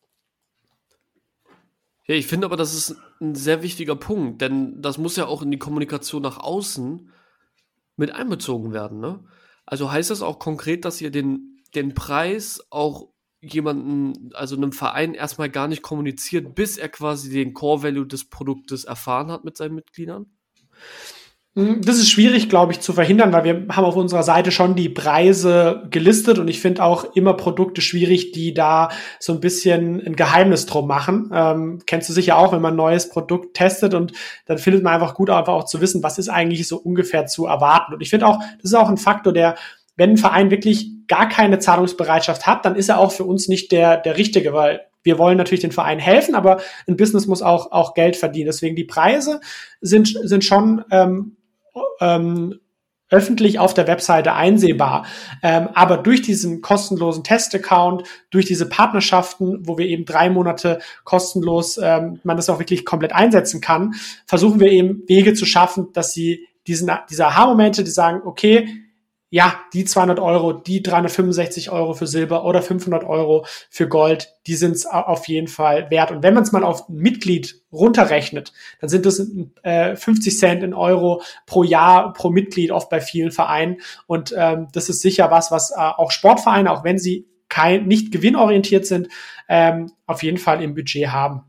Ja, ich finde aber, das ist ein sehr wichtiger Punkt, denn das muss ja auch in die Kommunikation nach außen mit einbezogen werden, ne? Also heißt das auch konkret, dass ihr den, den Preis auch jemanden, also einem Verein erstmal gar nicht kommuniziert, bis er quasi den Core-Value des Produktes erfahren hat mit seinen Mitgliedern? Das ist schwierig, glaube ich, zu verhindern, weil wir haben auf unserer Seite schon die Preise gelistet und ich finde auch immer Produkte schwierig, die da so ein bisschen ein Geheimnis drum machen. Ähm, kennst du sicher auch, wenn man ein neues Produkt testet und dann findet man einfach gut, einfach auch zu wissen, was ist eigentlich so ungefähr zu erwarten. Und ich finde auch, das ist auch ein Faktor, der, wenn ein Verein wirklich gar keine Zahlungsbereitschaft hat, dann ist er auch für uns nicht der, der Richtige, weil wir wollen natürlich den Verein helfen, aber ein Business muss auch, auch Geld verdienen. Deswegen die Preise sind, sind schon ähm, ähm, öffentlich auf der Webseite einsehbar. Ähm, aber durch diesen kostenlosen Test-Account, durch diese Partnerschaften, wo wir eben drei Monate kostenlos, ähm, man das auch wirklich komplett einsetzen kann, versuchen wir eben Wege zu schaffen, dass sie diesen, diese Aha-Momente, die sagen, okay, ja, die zweihundert Euro, die dreihundertfünfundsechzig Euro für Silber oder fünfhundert Euro für Gold, die sind es auf jeden Fall wert. Und wenn man es mal auf ein Mitglied runterrechnet, dann sind das äh, fünfzig Cent in Euro pro Jahr, pro Mitglied, oft bei vielen Vereinen. Und ähm, das ist sicher was, was äh, auch Sportvereine, auch wenn sie kein, nicht gewinnorientiert sind, ähm, auf jeden Fall im Budget haben.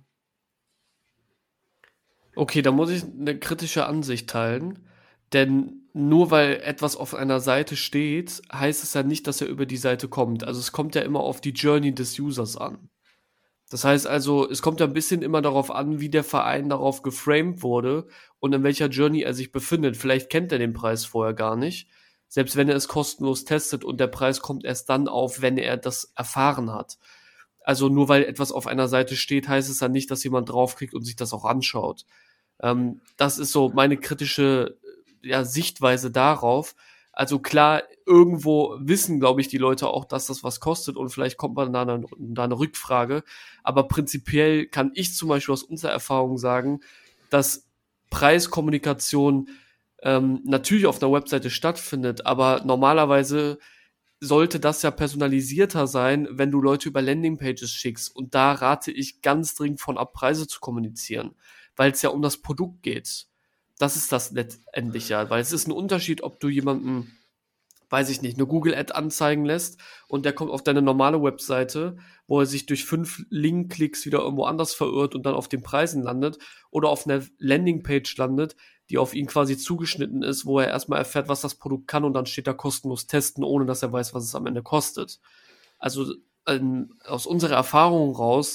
Okay, da muss ich eine kritische Ansicht teilen, denn nur weil etwas auf einer Seite steht, heißt es ja nicht, dass er über die Seite kommt. Also es kommt ja immer auf die Journey des Users an. Das heißt also, es kommt ja ein bisschen immer darauf an, wie der Verein darauf geframed wurde und in welcher Journey er sich befindet. Vielleicht kennt er den Preis vorher gar nicht, selbst wenn er es kostenlos testet und der Preis kommt erst dann auf, wenn er das erfahren hat. Also nur weil etwas auf einer Seite steht, heißt es ja nicht, dass jemand draufklickt und sich das auch anschaut. Ähm, das ist so meine kritische ja, Sichtweise darauf. Also klar, irgendwo wissen, glaube ich, die Leute auch, dass das was kostet und vielleicht kommt man da eine, da eine Rückfrage. Aber prinzipiell kann ich zum Beispiel aus unserer Erfahrung sagen, dass Preiskommunikation ähm, natürlich auf einer Webseite stattfindet, aber normalerweise sollte das ja personalisierter sein, wenn du Leute über Landingpages schickst. Und da rate ich ganz dringend von ab, Preise zu kommunizieren, weil es ja um das Produkt geht. Das ist das letztendlich ja, weil es ist ein Unterschied, ob du jemanden, weiß ich nicht, eine Google-Ad anzeigen lässt und der kommt auf deine normale Webseite, wo er sich durch fünf Link-Klicks wieder irgendwo anders verirrt und dann auf den Preisen landet oder auf einer Landingpage landet, die auf ihn quasi zugeschnitten ist, wo er erstmal erfährt, was das Produkt kann und dann steht da kostenlos testen, ohne dass er weiß, was es am Ende kostet. Also ähm, aus unserer Erfahrung raus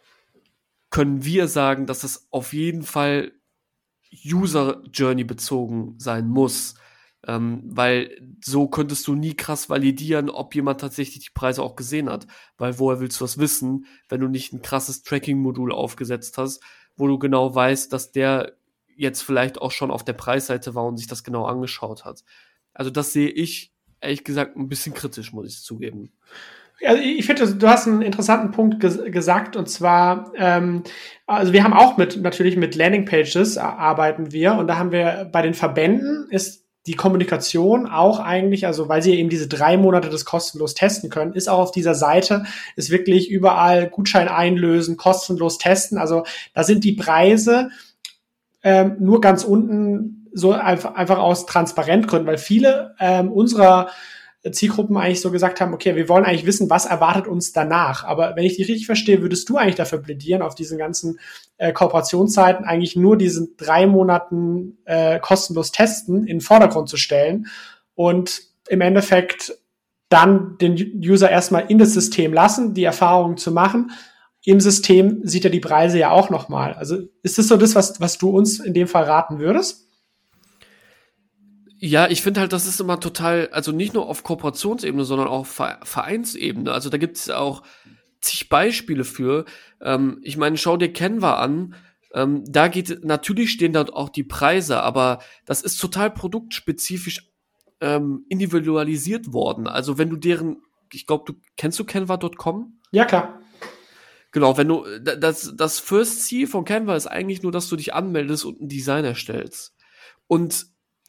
können wir sagen, dass es auf jeden Fall User-Journey bezogen sein muss, ähm, weil so könntest du nie krass validieren, ob jemand tatsächlich die Preise auch gesehen hat, weil woher willst du das wissen, wenn du nicht ein krasses Tracking-Modul aufgesetzt hast, wo du genau weißt, dass der jetzt vielleicht auch schon auf der Preisseite war und sich das genau angeschaut hat. Also das sehe ich, ehrlich gesagt, ein bisschen kritisch, muss ich zugeben. Also ich finde, du hast einen interessanten Punkt ges- gesagt und zwar, ähm, also wir haben auch mit natürlich mit Landingpages arbeiten wir und da haben wir bei den Verbänden ist die Kommunikation auch eigentlich, also weil sie eben diese drei Monate das kostenlos testen können, ist auch auf dieser Seite, ist wirklich überall Gutschein einlösen, kostenlos testen. Also da sind die Preise ähm, nur ganz unten so einfach, einfach aus Transparentgründen, weil viele ähm, unserer Zielgruppen eigentlich so gesagt haben, okay, wir wollen eigentlich wissen, was erwartet uns danach. Aber wenn ich dich richtig verstehe, würdest du eigentlich dafür plädieren, auf diesen ganzen äh, Kooperationszeiten eigentlich nur diesen drei Monaten äh, kostenlos testen in den Vordergrund zu stellen und im Endeffekt dann den User erstmal in das System lassen, die Erfahrungen zu machen. Im System sieht er die Preise ja auch nochmal. Also ist das so das, was, was du uns in dem Fall raten würdest? Ja, ich finde halt, das ist immer total, also nicht nur auf Kooperationsebene, sondern auch Ver- Vereinsebene. Also da gibt es auch zig Beispiele für. Ähm, ich meine, schau dir Canva an. Ähm, da geht, natürlich stehen dort auch die Preise, aber das ist total produktspezifisch ähm, individualisiert worden. Also wenn du deren, ich glaube, du kennst du Canva Punkt com? Ja, klar. Genau, wenn du, da- das, das First Ziel von Canva ist eigentlich nur, dass du dich anmeldest und ein Design erstellst. Und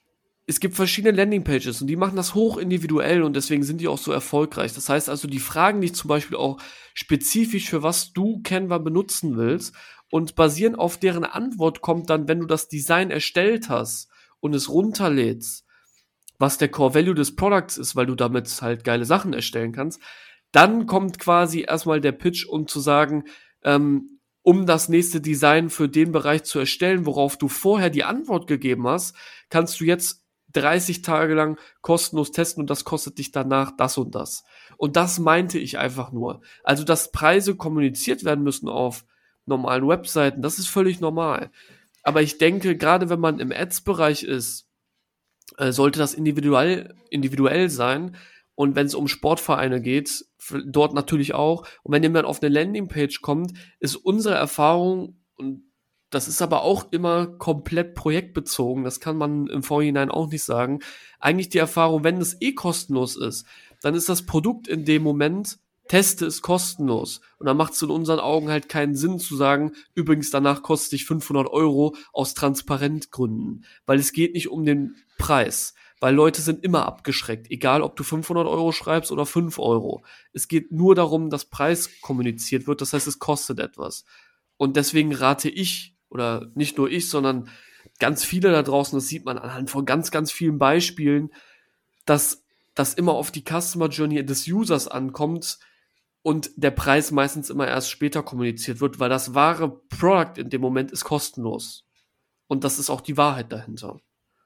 es gibt verschiedene Landingpages und die machen das hoch individuell und deswegen sind die auch so erfolgreich. Das heißt also, die fragen dich zum Beispiel auch spezifisch, für was du Canva benutzen willst und basierend auf deren Antwort kommt dann, wenn du das Design erstellt hast und es runterlädst, was der Core Value des Products ist, weil du damit halt geile Sachen erstellen kannst, dann kommt quasi erstmal der Pitch, um zu sagen, ähm, um das nächste Design für den Bereich zu erstellen, worauf du vorher die Antwort gegeben hast, kannst du jetzt dreißig Tage lang kostenlos testen und das kostet dich danach das und das. Und das meinte ich einfach nur. Also, dass Preise kommuniziert werden müssen auf normalen Webseiten, das ist völlig normal. Aber ich denke, gerade wenn man im Ads-Bereich ist, äh, sollte das individuell, individuell sein. Und wenn es um Sportvereine geht, f- dort natürlich auch. Und wenn jemand auf eine Landingpage kommt, ist unsere Erfahrung, und das ist aber auch immer komplett projektbezogen, das kann man im Vorhinein auch nicht sagen, eigentlich die Erfahrung, wenn es eh kostenlos ist, dann ist das Produkt in dem Moment, teste es kostenlos. Und dann macht es in unseren Augen halt keinen Sinn zu sagen, übrigens danach kostet dich fünfhundert Euro aus Transparentgründen. Weil es geht nicht um den Preis. Weil Leute sind immer abgeschreckt, egal ob du fünfhundert Euro schreibst oder fünf Euro. Es geht nur darum, dass Preis kommuniziert wird, das heißt, es kostet etwas. Und deswegen rate ich, oder nicht nur ich, sondern ganz viele da draußen, das sieht man anhand von ganz, ganz vielen Beispielen, dass das immer auf die Customer Journey des Users ankommt und der Preis meistens immer erst später kommuniziert wird, weil das wahre Product in dem Moment ist kostenlos. Und das ist auch die Wahrheit dahinter.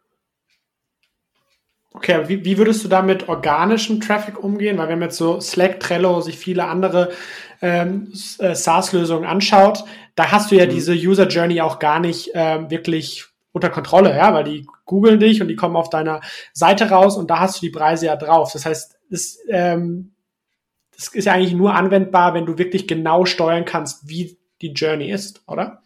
Okay, aber wie, wie würdest du da mit organischem Traffic umgehen? Weil wenn man jetzt so Slack, Trello, sich viele andere ähm, äh, SaaS-Lösungen anschaut, da hast du ja Mhm. diese User Journey auch gar nicht ähm, wirklich unter Kontrolle, ja, weil die googeln dich und die kommen auf deiner Seite raus und da hast du die Preise ja drauf. Das heißt, das, ähm, das ist ja eigentlich nur anwendbar, wenn du wirklich genau steuern kannst, wie die Journey ist, oder?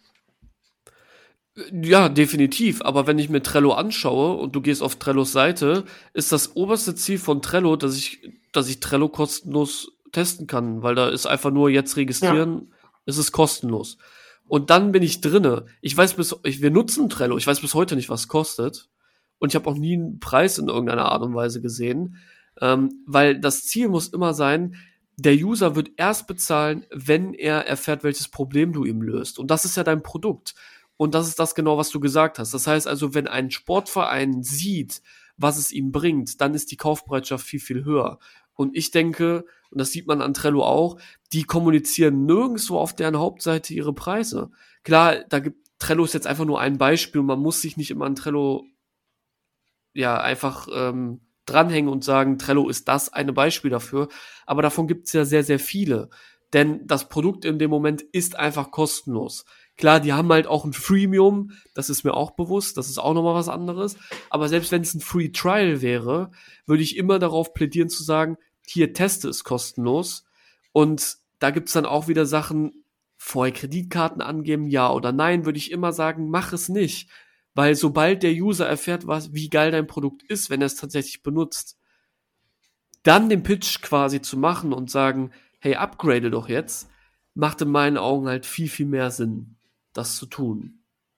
Ja, definitiv. Aber wenn ich mir Trello anschaue und du gehst auf Trellos Seite, ist das oberste Ziel von Trello, dass ich, dass ich Trello kostenlos testen kann, weil da ist einfach nur jetzt registrieren, es ist kostenlos. Und dann bin ich drinne. Ich weiß bis, ich, wir nutzen Trello. Ich weiß bis heute nicht, was es kostet. Und ich habe auch nie einen Preis in irgendeiner Art und Weise gesehen. Ähm, weil das Ziel muss immer sein, der User wird erst bezahlen, wenn er erfährt, welches Problem du ihm löst. Und das ist ja dein Produkt. Und das ist das genau, was du gesagt hast. Das heißt also, wenn ein Sportverein sieht, was es ihm bringt, dann ist die Kaufbereitschaft viel, viel höher. Und ich denke, und das sieht man an Trello auch, die kommunizieren nirgendwo auf deren Hauptseite ihre Preise. Klar, da gibt Trello ist jetzt einfach nur ein Beispiel und man muss sich nicht immer an Trello ja einfach ähm, dranhängen und sagen, Trello ist das eine Beispiel dafür. Aber davon gibt es ja sehr, sehr viele. Denn das Produkt in dem Moment ist einfach kostenlos. Klar, die haben halt auch ein Freemium, das ist mir auch bewusst, das ist auch nochmal was anderes. Aber selbst wenn es ein Free Trial wäre, würde ich immer darauf plädieren zu sagen, hier, teste es kostenlos. Und da gibt's dann auch wieder Sachen, vorher Kreditkarten angeben, ja oder nein, würde ich immer sagen, mach es nicht. Weil sobald der User erfährt, was, wie geil dein Produkt ist, wenn er es tatsächlich benutzt, dann den Pitch quasi zu machen und sagen, hey, upgrade doch jetzt, macht in meinen Augen halt viel, viel mehr Sinn, das zu tun.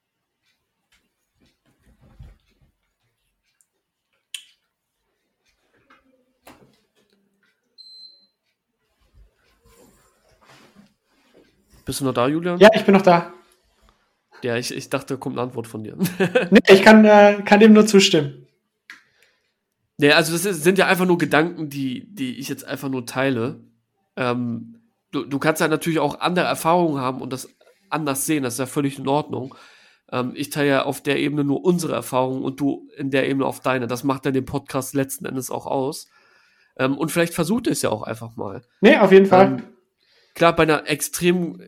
Bist du noch da, Julian? Ja, ich bin noch da. Ja, ich, ich dachte, da kommt eine Antwort von dir. Nee, ich kann, äh, kann dem nur zustimmen. Nee, also das ist, sind ja einfach nur Gedanken, die, die ich jetzt einfach nur teile. Ähm, du, du kannst ja natürlich auch andere Erfahrungen haben und das anders sehen, das ist ja völlig in Ordnung. Ähm, ich teile ja auf der Ebene nur unsere Erfahrungen und du in der Ebene auf deine. Das macht dann den Podcast letzten Endes auch aus. Ähm, und vielleicht versucht es ja auch einfach mal. Nee, auf jeden Fall. Ähm, klar, bei einer extrem,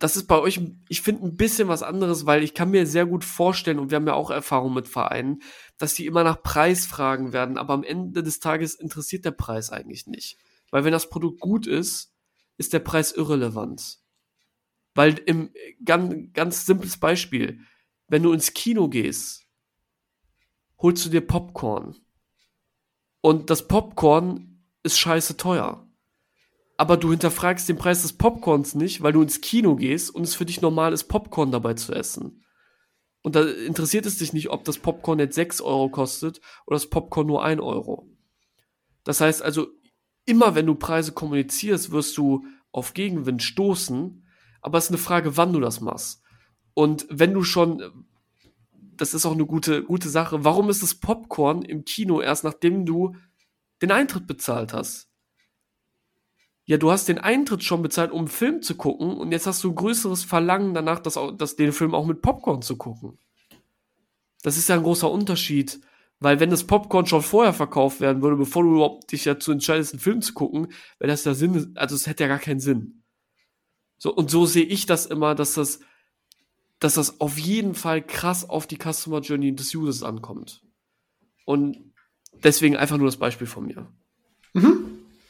das ist bei euch, ich finde, ein bisschen was anderes, weil ich kann mir sehr gut vorstellen, und wir haben ja auch Erfahrung mit Vereinen, dass die immer nach Preis fragen werden, aber am Ende des Tages interessiert der Preis eigentlich nicht. Weil wenn das Produkt gut ist, ist der Preis irrelevant. Weil im ganz, ganz simples Beispiel, wenn du ins Kino gehst, holst du dir Popcorn. Und das Popcorn ist scheiße teuer. Aber du hinterfragst den Preis des Popcorns nicht, weil du ins Kino gehst und es für dich normal ist, Popcorn dabei zu essen. Und da interessiert es dich nicht, ob das Popcorn jetzt sechs Euro kostet oder das Popcorn nur ein Euro. Das heißt also, immer wenn du Preise kommunizierst, wirst du auf Gegenwind stoßen, aber es ist eine Frage, wann du das machst. Und wenn du schon, das ist auch eine gute, gute Sache, warum ist das Popcorn im Kino erst nachdem du den Eintritt bezahlt hast? Ja, du hast den Eintritt schon bezahlt, um einen Film zu gucken, und jetzt hast du ein größeres Verlangen danach, das, das, den Film auch mit Popcorn zu gucken. Das ist ja ein großer Unterschied, weil wenn das Popcorn schon vorher verkauft werden würde, bevor du überhaupt dich dazu entscheidest, einen Film zu gucken, wäre das ja Sinn, also es hätte ja gar keinen Sinn. So, und so sehe ich das immer, dass das, dass das auf jeden Fall krass auf die Customer Journey des Users ankommt. Und deswegen einfach nur das Beispiel von mir. Mhm.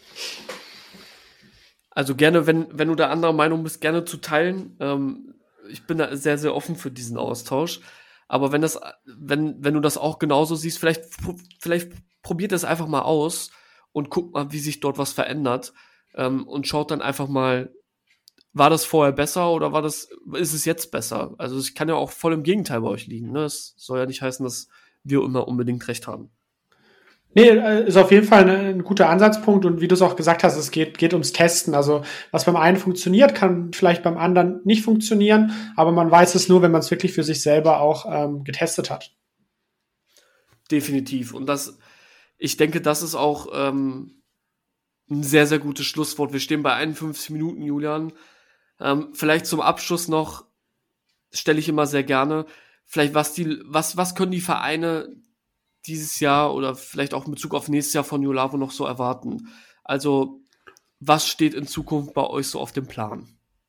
Also gerne, wenn, wenn du da anderer Meinung bist, gerne zu teilen. Ähm, ich bin da sehr, sehr offen für diesen Austausch. Aber wenn das, wenn, wenn du das auch genauso siehst, vielleicht, vielleicht probiert das einfach mal aus und guckt mal, wie sich dort was verändert. Ähm, und schaut dann einfach mal, war das vorher besser oder war das, ist es jetzt besser? Also es kann ja auch voll im Gegenteil bei euch liegen. Ne? Es soll ja nicht heißen, dass wir immer unbedingt recht haben. Nee, ist auf jeden Fall ein, ein guter Ansatzpunkt, und wie du es auch gesagt hast, es geht, geht ums Testen. Also was beim einen funktioniert, kann vielleicht beim anderen nicht funktionieren, aber man weiß es nur, wenn man es wirklich für sich selber auch ähm, getestet hat. Definitiv. Und das, ich denke, das ist auch ähm, ein sehr, sehr gutes Schlusswort. Wir stehen bei einundfünfzig Minuten, Julian. Ähm, vielleicht zum Abschluss noch, stelle ich immer sehr gerne, vielleicht was die, was, was können die Vereine dieses Jahr oder vielleicht auch in Bezug auf nächstes Jahr von Yolavo noch so erwarten? Also, was steht in Zukunft bei euch so auf dem Plan?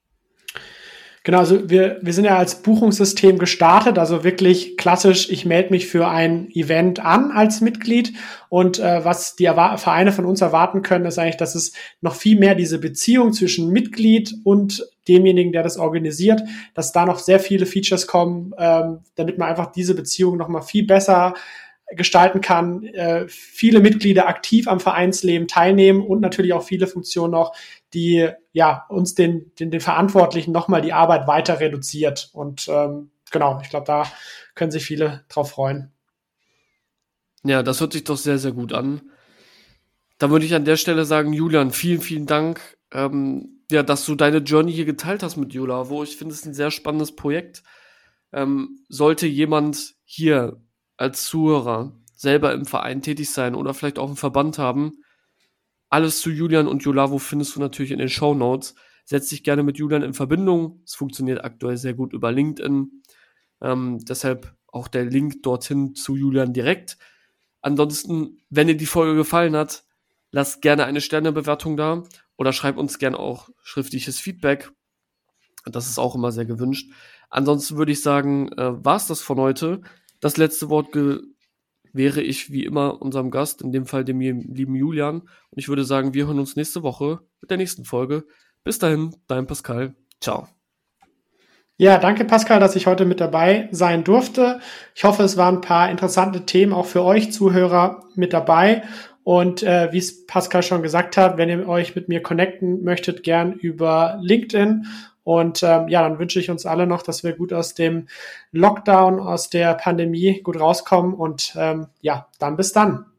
Genau, also wir, wir sind ja als Buchungssystem gestartet, also wirklich klassisch, ich melde mich für ein Event an als Mitglied, und äh, was die Erwa- Vereine von uns erwarten können, ist eigentlich, dass es noch viel mehr diese Beziehung zwischen Mitglied und demjenigen, der das organisiert, dass da noch sehr viele Features kommen, ähm, damit man einfach diese Beziehung noch mal viel besser gestalten kann, äh, viele Mitglieder aktiv am Vereinsleben teilnehmen und natürlich auch viele Funktionen noch, die ja uns den den, den Verantwortlichen nochmal die Arbeit weiter reduziert. Und ähm, genau, ich glaube, da können sich viele drauf freuen. Ja, das hört sich doch sehr, sehr gut an. Da würde ich an der Stelle sagen, Julian, vielen, vielen Dank, ähm, ja, dass du deine Journey hier geteilt hast mit Yolavo. Ich finde es ein sehr spannendes Projekt. Ähm, sollte jemand hier als Zuhörer selber im Verein tätig sein oder vielleicht auch einen Verband haben, alles zu Julian und Yolavo findest du natürlich in den Shownotes. Setz dich gerne mit Julian in Verbindung. Es funktioniert aktuell sehr gut über LinkedIn. Ähm, deshalb auch der Link dorthin zu Julian direkt. Ansonsten, wenn dir die Folge gefallen hat, lass gerne eine Sternebewertung da oder schreib uns gerne auch schriftliches Feedback. Das ist auch immer sehr gewünscht. Ansonsten würde ich sagen, äh, war es das von heute. Das letzte Wort ge- wäre ich wie immer unserem Gast, in dem Fall dem lieben Julian. Und ich würde sagen, wir hören uns nächste Woche mit der nächsten Folge. Bis dahin, dein Pascal. Ciao. Ja, danke Pascal, dass ich heute mit dabei sein durfte. Ich hoffe, es waren ein paar interessante Themen auch für euch Zuhörer mit dabei. Und äh, wie es Pascal schon gesagt hat, wenn ihr euch mit mir connecten möchtet, gern über LinkedIn. Und ähm, ja, dann wünsche ich uns alle noch, dass wir gut aus dem Lockdown, aus der Pandemie gut rauskommen. Und ähm, ja, dann bis dann.